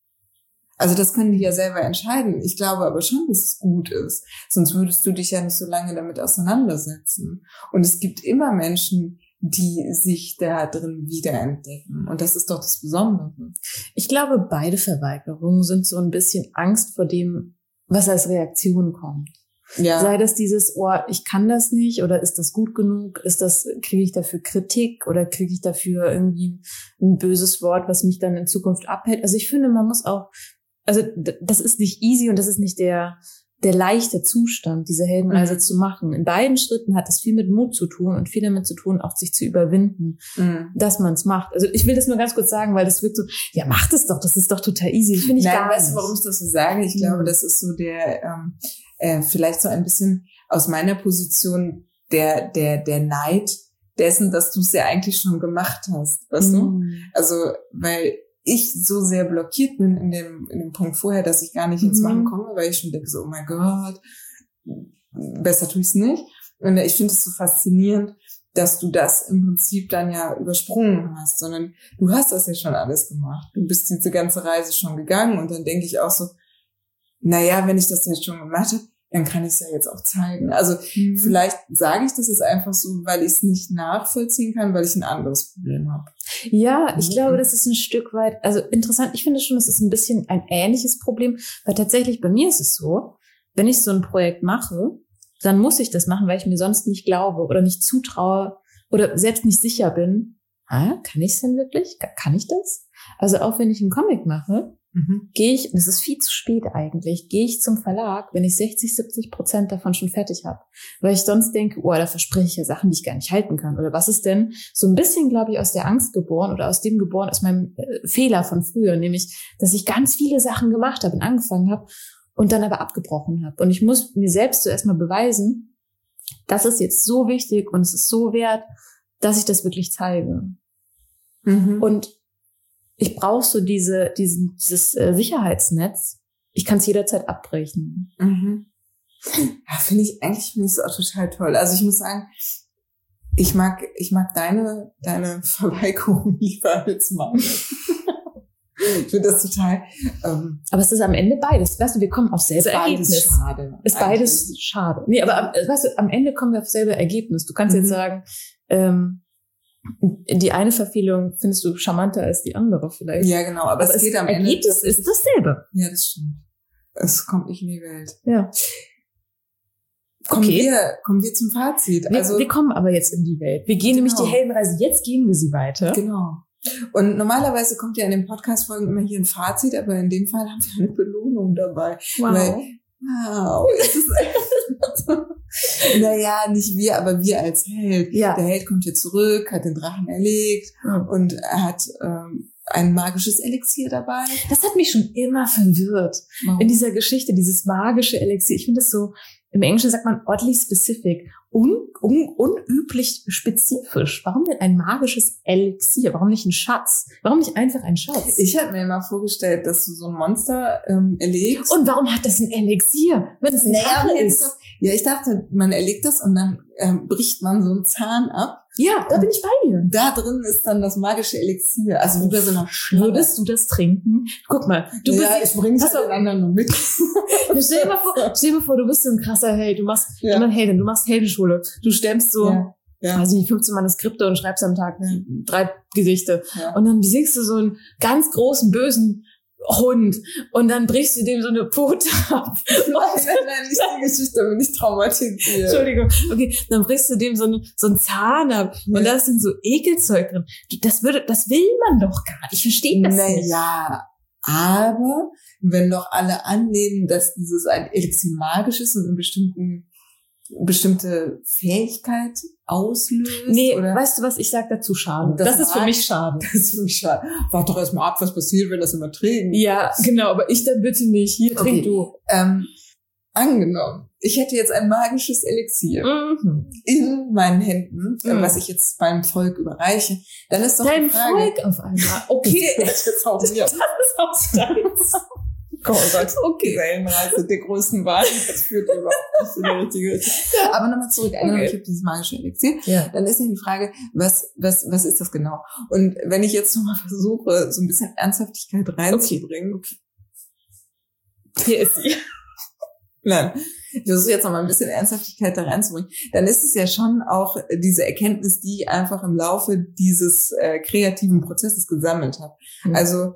Also das können die ja selber entscheiden. Ich glaube aber schon, dass es gut ist. Sonst würdest du dich ja nicht so lange damit auseinandersetzen. Und es gibt immer Menschen, die sich da drin wiederentdecken. Und das ist doch das Besondere. Ich glaube, beide Verweigerungen sind so ein bisschen Angst vor dem, was als Reaktion kommt. Ja. Sei das dieses, oh, ich kann das nicht, oder ist das gut genug? Ist das, kriege ich dafür Kritik oder kriege ich dafür irgendwie ein böses Wort, was mich dann in Zukunft abhält? Also ich finde, man muss auch, also das ist nicht easy und das ist nicht der der leichte Zustand, diese Heldenreise mhm. zu machen. In beiden Schritten hat es viel mit Mut zu tun und viel damit zu tun, auch sich zu überwinden, mhm. dass man es macht. Also ich will das nur ganz kurz sagen, weil das wird so, ja, macht es doch, das ist doch total easy. Das finde ich Nein, gar weißt du, warum ich das so sage? Ich mhm. glaube, das ist so der, ähm, äh, vielleicht so ein bisschen aus meiner Position der, der, der Neid dessen, dass du es ja eigentlich schon gemacht hast, weißt mhm. du? Also, weil ich so sehr blockiert bin in dem, in dem Punkt vorher, dass ich gar nicht ins Machen komme, weil ich schon denke so, oh mein Gott, besser tue ich es nicht. Und ich finde es so faszinierend, dass du das im Prinzip dann ja übersprungen hast, sondern du hast das ja schon alles gemacht. Du bist diese ganze Reise schon gegangen und dann denke ich auch so, naja, wenn ich das jetzt schon gemacht habe, dann kann ich es ja jetzt auch zeigen. Also mhm. vielleicht sage ich das jetzt einfach so, weil ich es nicht nachvollziehen kann, weil ich ein anderes Problem habe. Ja, ich mhm. glaube, das ist ein Stück weit, also interessant, ich finde schon, es ist ein bisschen ein ähnliches Problem, weil tatsächlich bei mir ist es so, wenn ich so ein Projekt mache, dann muss ich das machen, weil ich mir sonst nicht glaube oder nicht zutraue oder selbst nicht sicher bin. Ah, kann ich es denn wirklich? Kann ich das? Also auch wenn ich einen Comic mache, Mhm. gehe ich, das ist viel zu spät eigentlich, gehe ich zum Verlag, wenn ich sechzig, siebzig Prozent davon schon fertig habe. Weil ich sonst denke, oh, da verspreche ich ja Sachen, die ich gar nicht halten kann. Oder was ist denn so ein bisschen, glaube ich, aus der Angst geboren oder aus dem geboren, aus meinem äh, Fehler von früher, nämlich, dass ich ganz viele Sachen gemacht habe und angefangen habe und dann aber abgebrochen habe. Und ich muss mir selbst zuerst mal beweisen, das ist jetzt so wichtig und es ist so wert, dass ich das wirklich zeige. Mhm. Und ich brauche so diese, diesen, dieses äh, Sicherheitsnetz. Ich kann es jederzeit abbrechen. Mhm. Ja, finde ich, eigentlich finde ich es auch total toll. Also ich muss sagen, ich mag, ich mag deine, deine Verweigerung lieber als meine. Ich finde das total, ähm, aber es ist am Ende beides. Weißt du, wir kommen auf selbe Ergebnis. Ist schade. Ist beides eigentlich. Schade. Nee, aber am, weißt du, am Ende kommen wir auf selbe Ergebnis. Du kannst mhm. jetzt sagen, ähm, die eine Verfehlung findest du charmanter als die andere vielleicht. Ja, genau. Aber, aber es geht am Ende. Ergebnis ist dasselbe. Ja, das stimmt. Es kommt nicht in die Welt. Ja. Kommen okay. wir, kommen wir zum Fazit. Wir, also, wir kommen aber jetzt in die Welt. Wir gehen genau. nämlich die Heldenreise. Jetzt gehen wir sie weiter. Genau. Und normalerweise kommt ja in den Podcast-Folgen immer hier ein Fazit, aber in dem Fall haben wir eine Belohnung dabei. Wow. Weil, wow. Es ist naja, nicht wir, aber wir als Held. Ja. Der Held kommt hier zurück, hat den Drachen erlegt mhm. und er hat ähm, ein magisches Elixier dabei. Das hat mich schon immer verwirrt. Wow. In dieser Geschichte, dieses magische Elixier. Ich finde das so, im Englischen sagt man oddly specific. Un, un, unüblich spezifisch. Warum denn ein magisches Elixier? Warum nicht ein Schatz? Warum nicht einfach ein Schatz? Ich habe mir immer vorgestellt, dass du so ein Monster ähm, erlegst. Und warum hat das ein Elixier? Wenn es ein naja, Drache ist. Ja, ich dachte, man erlegt das und dann ähm, bricht man so einen Zahn ab Ja, da bin ich bei dir. Da drin ist dann das magische Elixier. Also wie bei so einer Schlange. Würdest du das trinken? Guck mal, du bist, ja, ich bring's halt den anderen nur mit. stell dir mal vor, stell dir mal vor, du bist so ein krasser Held. Du machst, Ja. du machst Heldin, du machst Heldenschule. Du stemmst so, Ja. Ja. weiß ich nicht, fünfzehn Manuskripte und schreibst am Tag drei Gedichte. Ja. Und dann besiegst du so einen ganz großen, bösen Hund und dann brichst du dem so eine Pfote ab. Nein, nein, nein, nicht die Geschichte, bin ich traumatisiert. Entschuldigung. Okay, dann brichst du dem so, eine, so einen Zahn ab und da ist dann so Ekelzeug drin. Das würde, das will man doch gar nicht. Ich verstehe das nicht. Naja, aber wenn doch alle annehmen, dass dieses ein Elixier magisch ist und eine bestimmten, bestimmte Fähigkeit auslöst. Nee, oder? weißt du was, ich sag dazu schade. Das Das, ist für mag- mich schade. Das ist für mich schade. Warte doch erstmal ab, was passiert, wenn das immer trägt. Ja, genau, aber ich dann bitte nicht. Hier, Okay. trink du. Ähm, angenommen, ich hätte jetzt ein magisches Elixier Mhm. in meinen Händen, Mhm. was ich jetzt meinem Volk überreiche, dann ist doch Dein die Frage... Volk auf einmal. Okay. Das ist jetzt auch mir. Das ist auch deins. Oh Gott, Okay. diese Heldenreise der größten Wahl, das führt überhaupt nicht in die richtige Richtung. Aber nochmal zurück, angenommen, Okay. ich habe dieses magische Elixier, Ja. dann ist ja die Frage, was, was, was ist das genau? Und wenn ich jetzt nochmal versuche, so ein bisschen Ernsthaftigkeit reinzubringen, okay. Hier ist sie. Nein, ich versuche jetzt nochmal ein bisschen Ernsthaftigkeit da reinzubringen, dann ist es ja schon auch diese Erkenntnis, die ich einfach im Laufe dieses äh, kreativen Prozesses gesammelt habe. Mhm. Also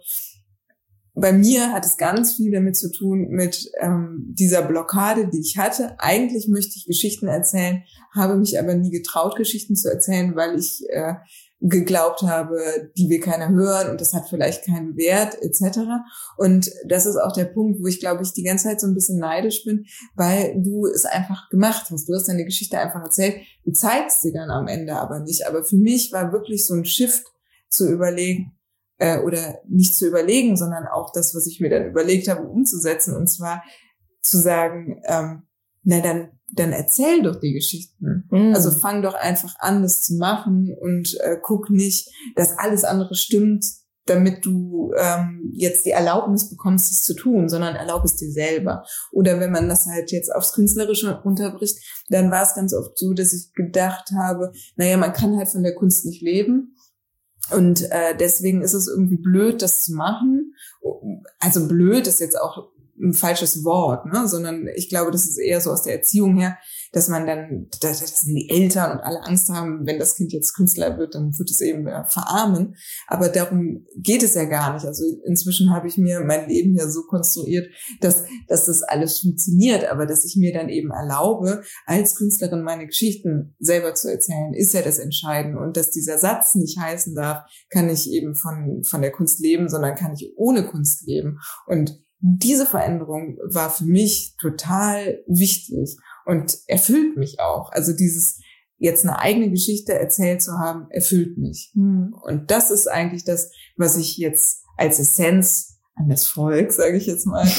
bei mir hat es ganz viel damit zu tun mit ähm, dieser Blockade, die ich hatte. Eigentlich möchte ich Geschichten erzählen, habe mich aber nie getraut, Geschichten zu erzählen, weil ich äh, geglaubt habe, die will keiner hören und das hat vielleicht keinen Wert et cetera. Und das ist auch der Punkt, wo ich, glaube ich, die ganze Zeit so ein bisschen neidisch bin, weil du es einfach gemacht hast. Du hast deine Geschichte einfach erzählt, du zeigst sie dann am Ende aber nicht. Aber für mich war wirklich so ein Shift zu überlegen, äh, oder nicht zu überlegen, sondern auch das, was ich mir dann überlegt habe, umzusetzen. Und zwar zu sagen, ähm, na dann, dann erzähl doch die Geschichten. Mhm. Also fang doch einfach an, das zu machen und äh, guck nicht, dass alles andere stimmt, damit du ähm, jetzt die Erlaubnis bekommst, es zu tun, sondern erlaub es dir selber. Oder wenn man das halt jetzt aufs Künstlerische runterbricht, dann war es ganz oft so, dass ich gedacht habe, naja, man kann halt von der Kunst nicht leben. Und äh, deswegen ist es irgendwie blöd, das zu machen. Also blöd ist jetzt auch ein falsches Wort, ne? Sondern ich glaube, das ist eher so aus der Erziehung her, dass man dann, dass, dass die Eltern und alle Angst haben, wenn das Kind jetzt Künstler wird, dann wird es eben äh, verarmen. Aber darum geht es ja gar nicht. Also inzwischen habe ich mir mein Leben ja so konstruiert, dass, dass das alles funktioniert, aber dass ich mir dann eben erlaube, als Künstlerin meine Geschichten selber zu erzählen, ist ja das Entscheidende. Und dass dieser Satz nicht heißen darf, kann ich eben von, von der Kunst leben, sondern kann ich ohne Kunst leben. Und diese Veränderung war für mich total wichtig und erfüllt mich auch. Also dieses jetzt eine eigene Geschichte erzählt zu haben, erfüllt mich. Mhm. Und das ist eigentlich das, was ich jetzt als Essenz an das Volk, sage ich jetzt mal,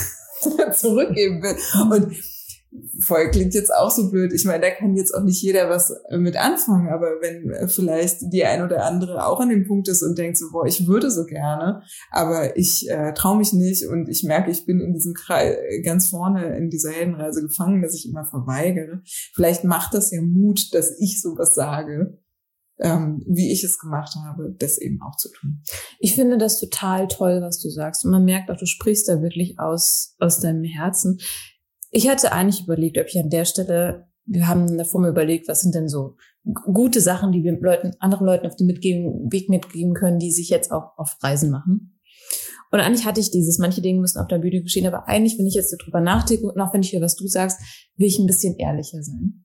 zurückgeben will. Und Volk klingt jetzt auch so blöd. Ich meine, da kann jetzt auch nicht jeder was mit anfangen, aber wenn vielleicht die ein oder andere auch an dem Punkt ist und denkt so, boah, ich würde so gerne, aber ich äh, traue mich nicht und ich merke, ich bin in diesem Kreis ganz vorne in dieser Heldenreise gefangen, dass ich immer verweigere. Vielleicht macht das ja Mut, dass ich sowas sage, ähm, wie ich es gemacht habe, das eben auch zu tun. Ich finde das total toll, was du sagst. Und man merkt auch, du sprichst da wirklich aus, aus deinem Herzen. Ich hatte eigentlich überlegt, ob ich an der Stelle, wir haben davor mal überlegt, was sind denn so gute Sachen, die wir Leuten, anderen Leuten auf dem mitgeben, Weg mitgeben können, die sich jetzt auch auf Reisen machen. Und eigentlich hatte ich dieses, manche Dinge müssen auf der Bühne geschehen, aber eigentlich, wenn ich jetzt so drüber nachdenke und auch wenn ich höre, was du sagst, will ich ein bisschen ehrlicher sein.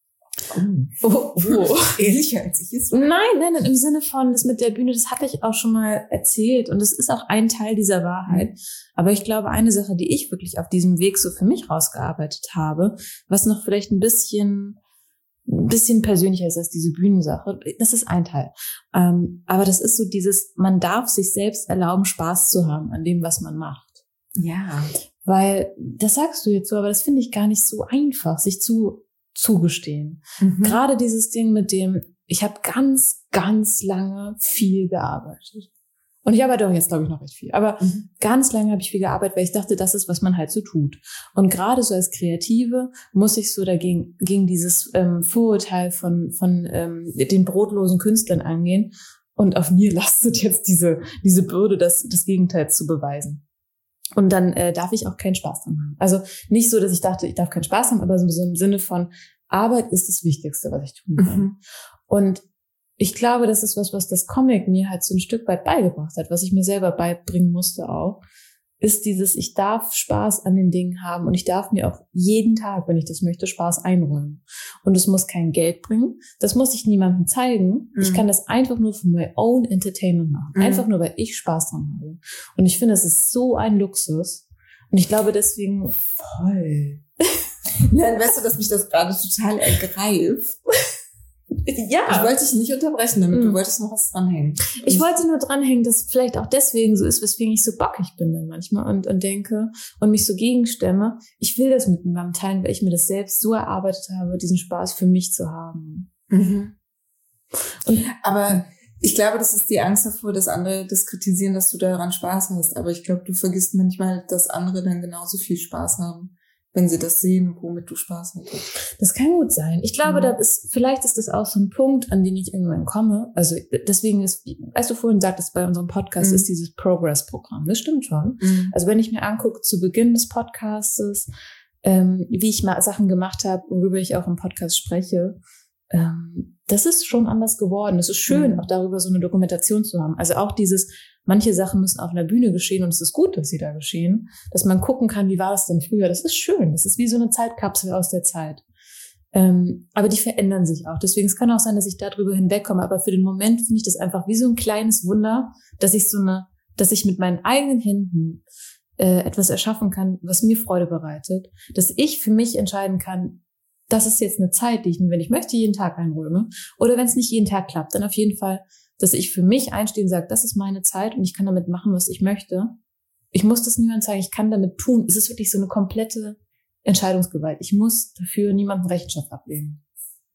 Oh, oh, oh. Ehrlicher als ich es. Nein, nein, nein, im Sinne von, das mit der Bühne, das hatte ich auch schon mal erzählt und das ist auch ein Teil dieser Wahrheit. Aber ich glaube, eine Sache, die ich wirklich auf diesem Weg so für mich rausgearbeitet habe, was noch vielleicht ein bisschen, ein bisschen persönlicher ist als diese Bühnensache, das ist ein Teil. Ähm, aber das ist so dieses, man darf sich selbst erlauben, Spaß zu haben an dem, was man macht. Ja. Weil, das sagst du jetzt so, aber das finde ich gar nicht so einfach, sich zu zugestehen. Mhm. Gerade dieses Ding mit dem, ich habe ganz, ganz lange viel gearbeitet. Und ich arbeite auch jetzt, glaube ich, noch recht viel. Aber Mhm. ganz lange habe ich viel gearbeitet, weil ich dachte, das ist, was man halt so tut. Und gerade so als Kreative muss ich so dagegen gegen dieses ähm, Vorurteil von von ähm, den brotlosen Künstlern angehen. Und auf mir lastet jetzt diese diese Bürde, das das Gegenteil zu beweisen. Und dann äh, darf ich auch keinen Spaß dran haben. Also nicht so, dass ich dachte, ich darf keinen Spaß haben, aber so, so im Sinne von Arbeit ist das Wichtigste, was ich tun kann. Mhm. Und ich glaube, das ist was, was das Comic mir halt so ein Stück weit beigebracht hat, was ich mir selber beibringen musste auch, ist dieses, ich darf Spaß an den Dingen haben und ich darf mir auch jeden Tag, wenn ich das möchte, Spaß einräumen. Und es muss kein Geld bringen, das muss ich niemandem zeigen. Mhm. Ich kann das einfach nur für my own entertainment machen. Mhm. Einfach nur, weil ich Spaß dran habe. Und ich finde, es ist so ein Luxus. Und ich glaube deswegen voll. Nein, weißt du, dass mich das gerade total ergreift? Ja. Ich wollte dich nicht unterbrechen, damit Mhm. du wolltest noch was dranhängen. Ich wollte nur dranhängen, dass vielleicht auch deswegen so ist, weswegen ich so bockig bin dann manchmal und, und denke und mich so gegenstemme. Ich will das mit niemandem teilen, weil ich mir das selbst so erarbeitet habe, diesen Spaß für mich zu haben. Mhm. Und Aber ich glaube, das ist die Angst davor, dass andere das kritisieren, dass du daran Spaß hast. Aber ich glaube, du vergisst manchmal, dass andere dann genauso viel Spaß haben, wenn sie das sehen, womit du Spaß hast. das kann gut sein. Ich glaube, Mhm. da ist, vielleicht ist das auch so ein Punkt, an den ich irgendwann komme. Also deswegen ist, als du vorhin sagtest, bei unserem Podcast Mhm. ist dieses Progress-Programm. Das stimmt schon. Mhm. Also wenn ich mir angucke, zu Beginn des Podcastes, ähm, wie ich mal Sachen gemacht habe, worüber ich auch im Podcast spreche, ähm, das ist schon anders geworden. Es ist schön, Mhm. auch darüber so eine Dokumentation zu haben. Also auch dieses, manche Sachen müssen auf einer Bühne geschehen und es ist gut, dass sie da geschehen, dass man gucken kann, wie war das denn früher. Das ist schön. Das ist wie so eine Zeitkapsel aus der Zeit. Ähm, aber die verändern sich auch. Deswegen, es kann auch sein, dass ich darüber hinwegkomme. Aber für den Moment finde ich das einfach wie so ein kleines Wunder, dass ich so eine, dass ich mit meinen eigenen Händen äh, etwas erschaffen kann, was mir Freude bereitet. Dass ich für mich entscheiden kann, das ist jetzt eine Zeit, die ich mir, wenn ich möchte, jeden Tag einräume. Oder wenn es nicht jeden Tag klappt, dann auf jeden Fall, dass ich für mich einstehe und sage, das ist meine Zeit und ich kann damit machen, was ich möchte. Ich muss das niemandem zeigen, ich kann damit tun. Es ist wirklich so eine komplette Entscheidungsgewalt. Ich muss dafür niemandem Rechenschaft ablegen.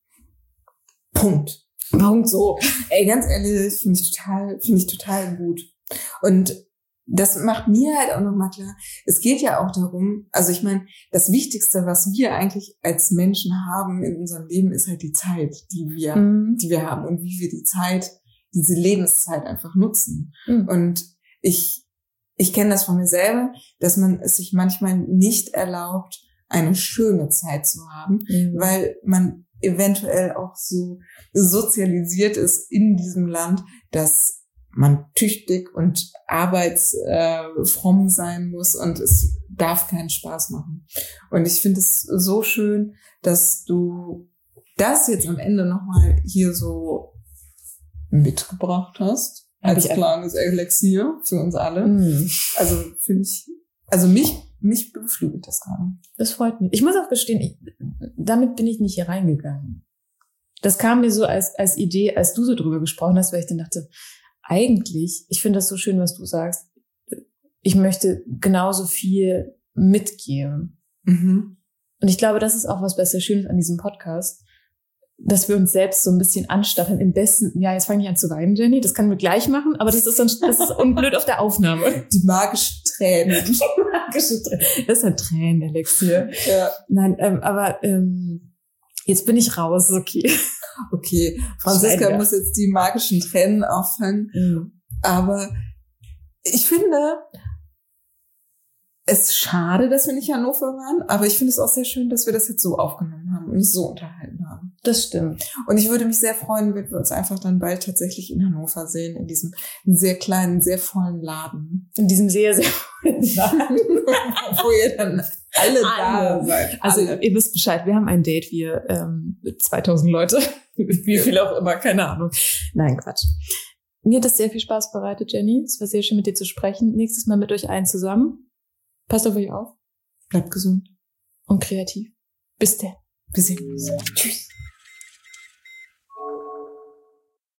Punkt. Punkt so. Ey, ganz ehrlich, finde ich total, finde ich total gut. Und das macht mir halt auch nochmal klar, es geht ja auch darum, also ich meine, das Wichtigste, was wir eigentlich als Menschen haben in unserem Leben, ist halt die Zeit, die wir, Mhm. die wir haben und wie wir die Zeit, diese Lebenszeit einfach nutzen. Mhm. Und ich, ich kenne das von mir selber, dass man es sich manchmal nicht erlaubt, eine schöne Zeit zu haben, Mhm. weil man eventuell auch so sozialisiert ist in diesem Land, dass man tüchtig und arbeitsfromm äh, sein muss und es darf keinen Spaß machen. Und ich finde es so schön, dass du das jetzt am Ende nochmal hier so mitgebracht hast, Hab als ich kleines Elixier für uns alle. Mhm. Also finde ich, also mich, mich beflügelt das gerade. Das freut mich. Ich muss auch gestehen, ich, damit bin ich nicht hier reingegangen. Das kam mir so als, als Idee, als du so drüber gesprochen hast, weil ich dann dachte, eigentlich, ich finde das so schön, was du sagst, ich möchte genauso viel mitgeben. Mhm. Und ich glaube, das ist auch was, was sehr schön ist an diesem Podcast, dass wir uns selbst so ein bisschen anstacheln im besten, ja, jetzt fange ich an zu weinen, Jenny, das können wir gleich machen, aber das ist dann, das ist unblöd auf der Aufnahme. Die magischen Tränen. Die magische Tränen. Das ist ein Tränenelixier. Ja. Nein, ähm, aber ähm, jetzt bin ich raus, okay. Okay, Franziska muss jetzt die magischen Tränen auffangen, Mhm. aber ich finde es schade, dass wir nicht in Hannover waren, aber ich finde es auch sehr schön, dass wir das jetzt so aufgenommen haben und uns so unterhalten haben. Das stimmt. Und ich würde mich sehr freuen, wenn wir uns einfach dann bald tatsächlich in Hannover sehen, in diesem sehr kleinen, sehr vollen Laden. In diesem sehr, sehr Laden. Wo ihr dann alle da seid. Also alle. ihr wisst Bescheid, wir haben ein Date, wir ähm, zweitausend Leute, wie viel auch immer, keine Ahnung. Nein, Quatsch. Mir hat das sehr viel Spaß bereitet, Jenny. Es war sehr schön, mit dir zu sprechen. Nächstes Mal mit euch allen zusammen. Passt auf euch auf Bleibt gesund. und kreativ. Bis dann. Wir sehen uns. Tschüss.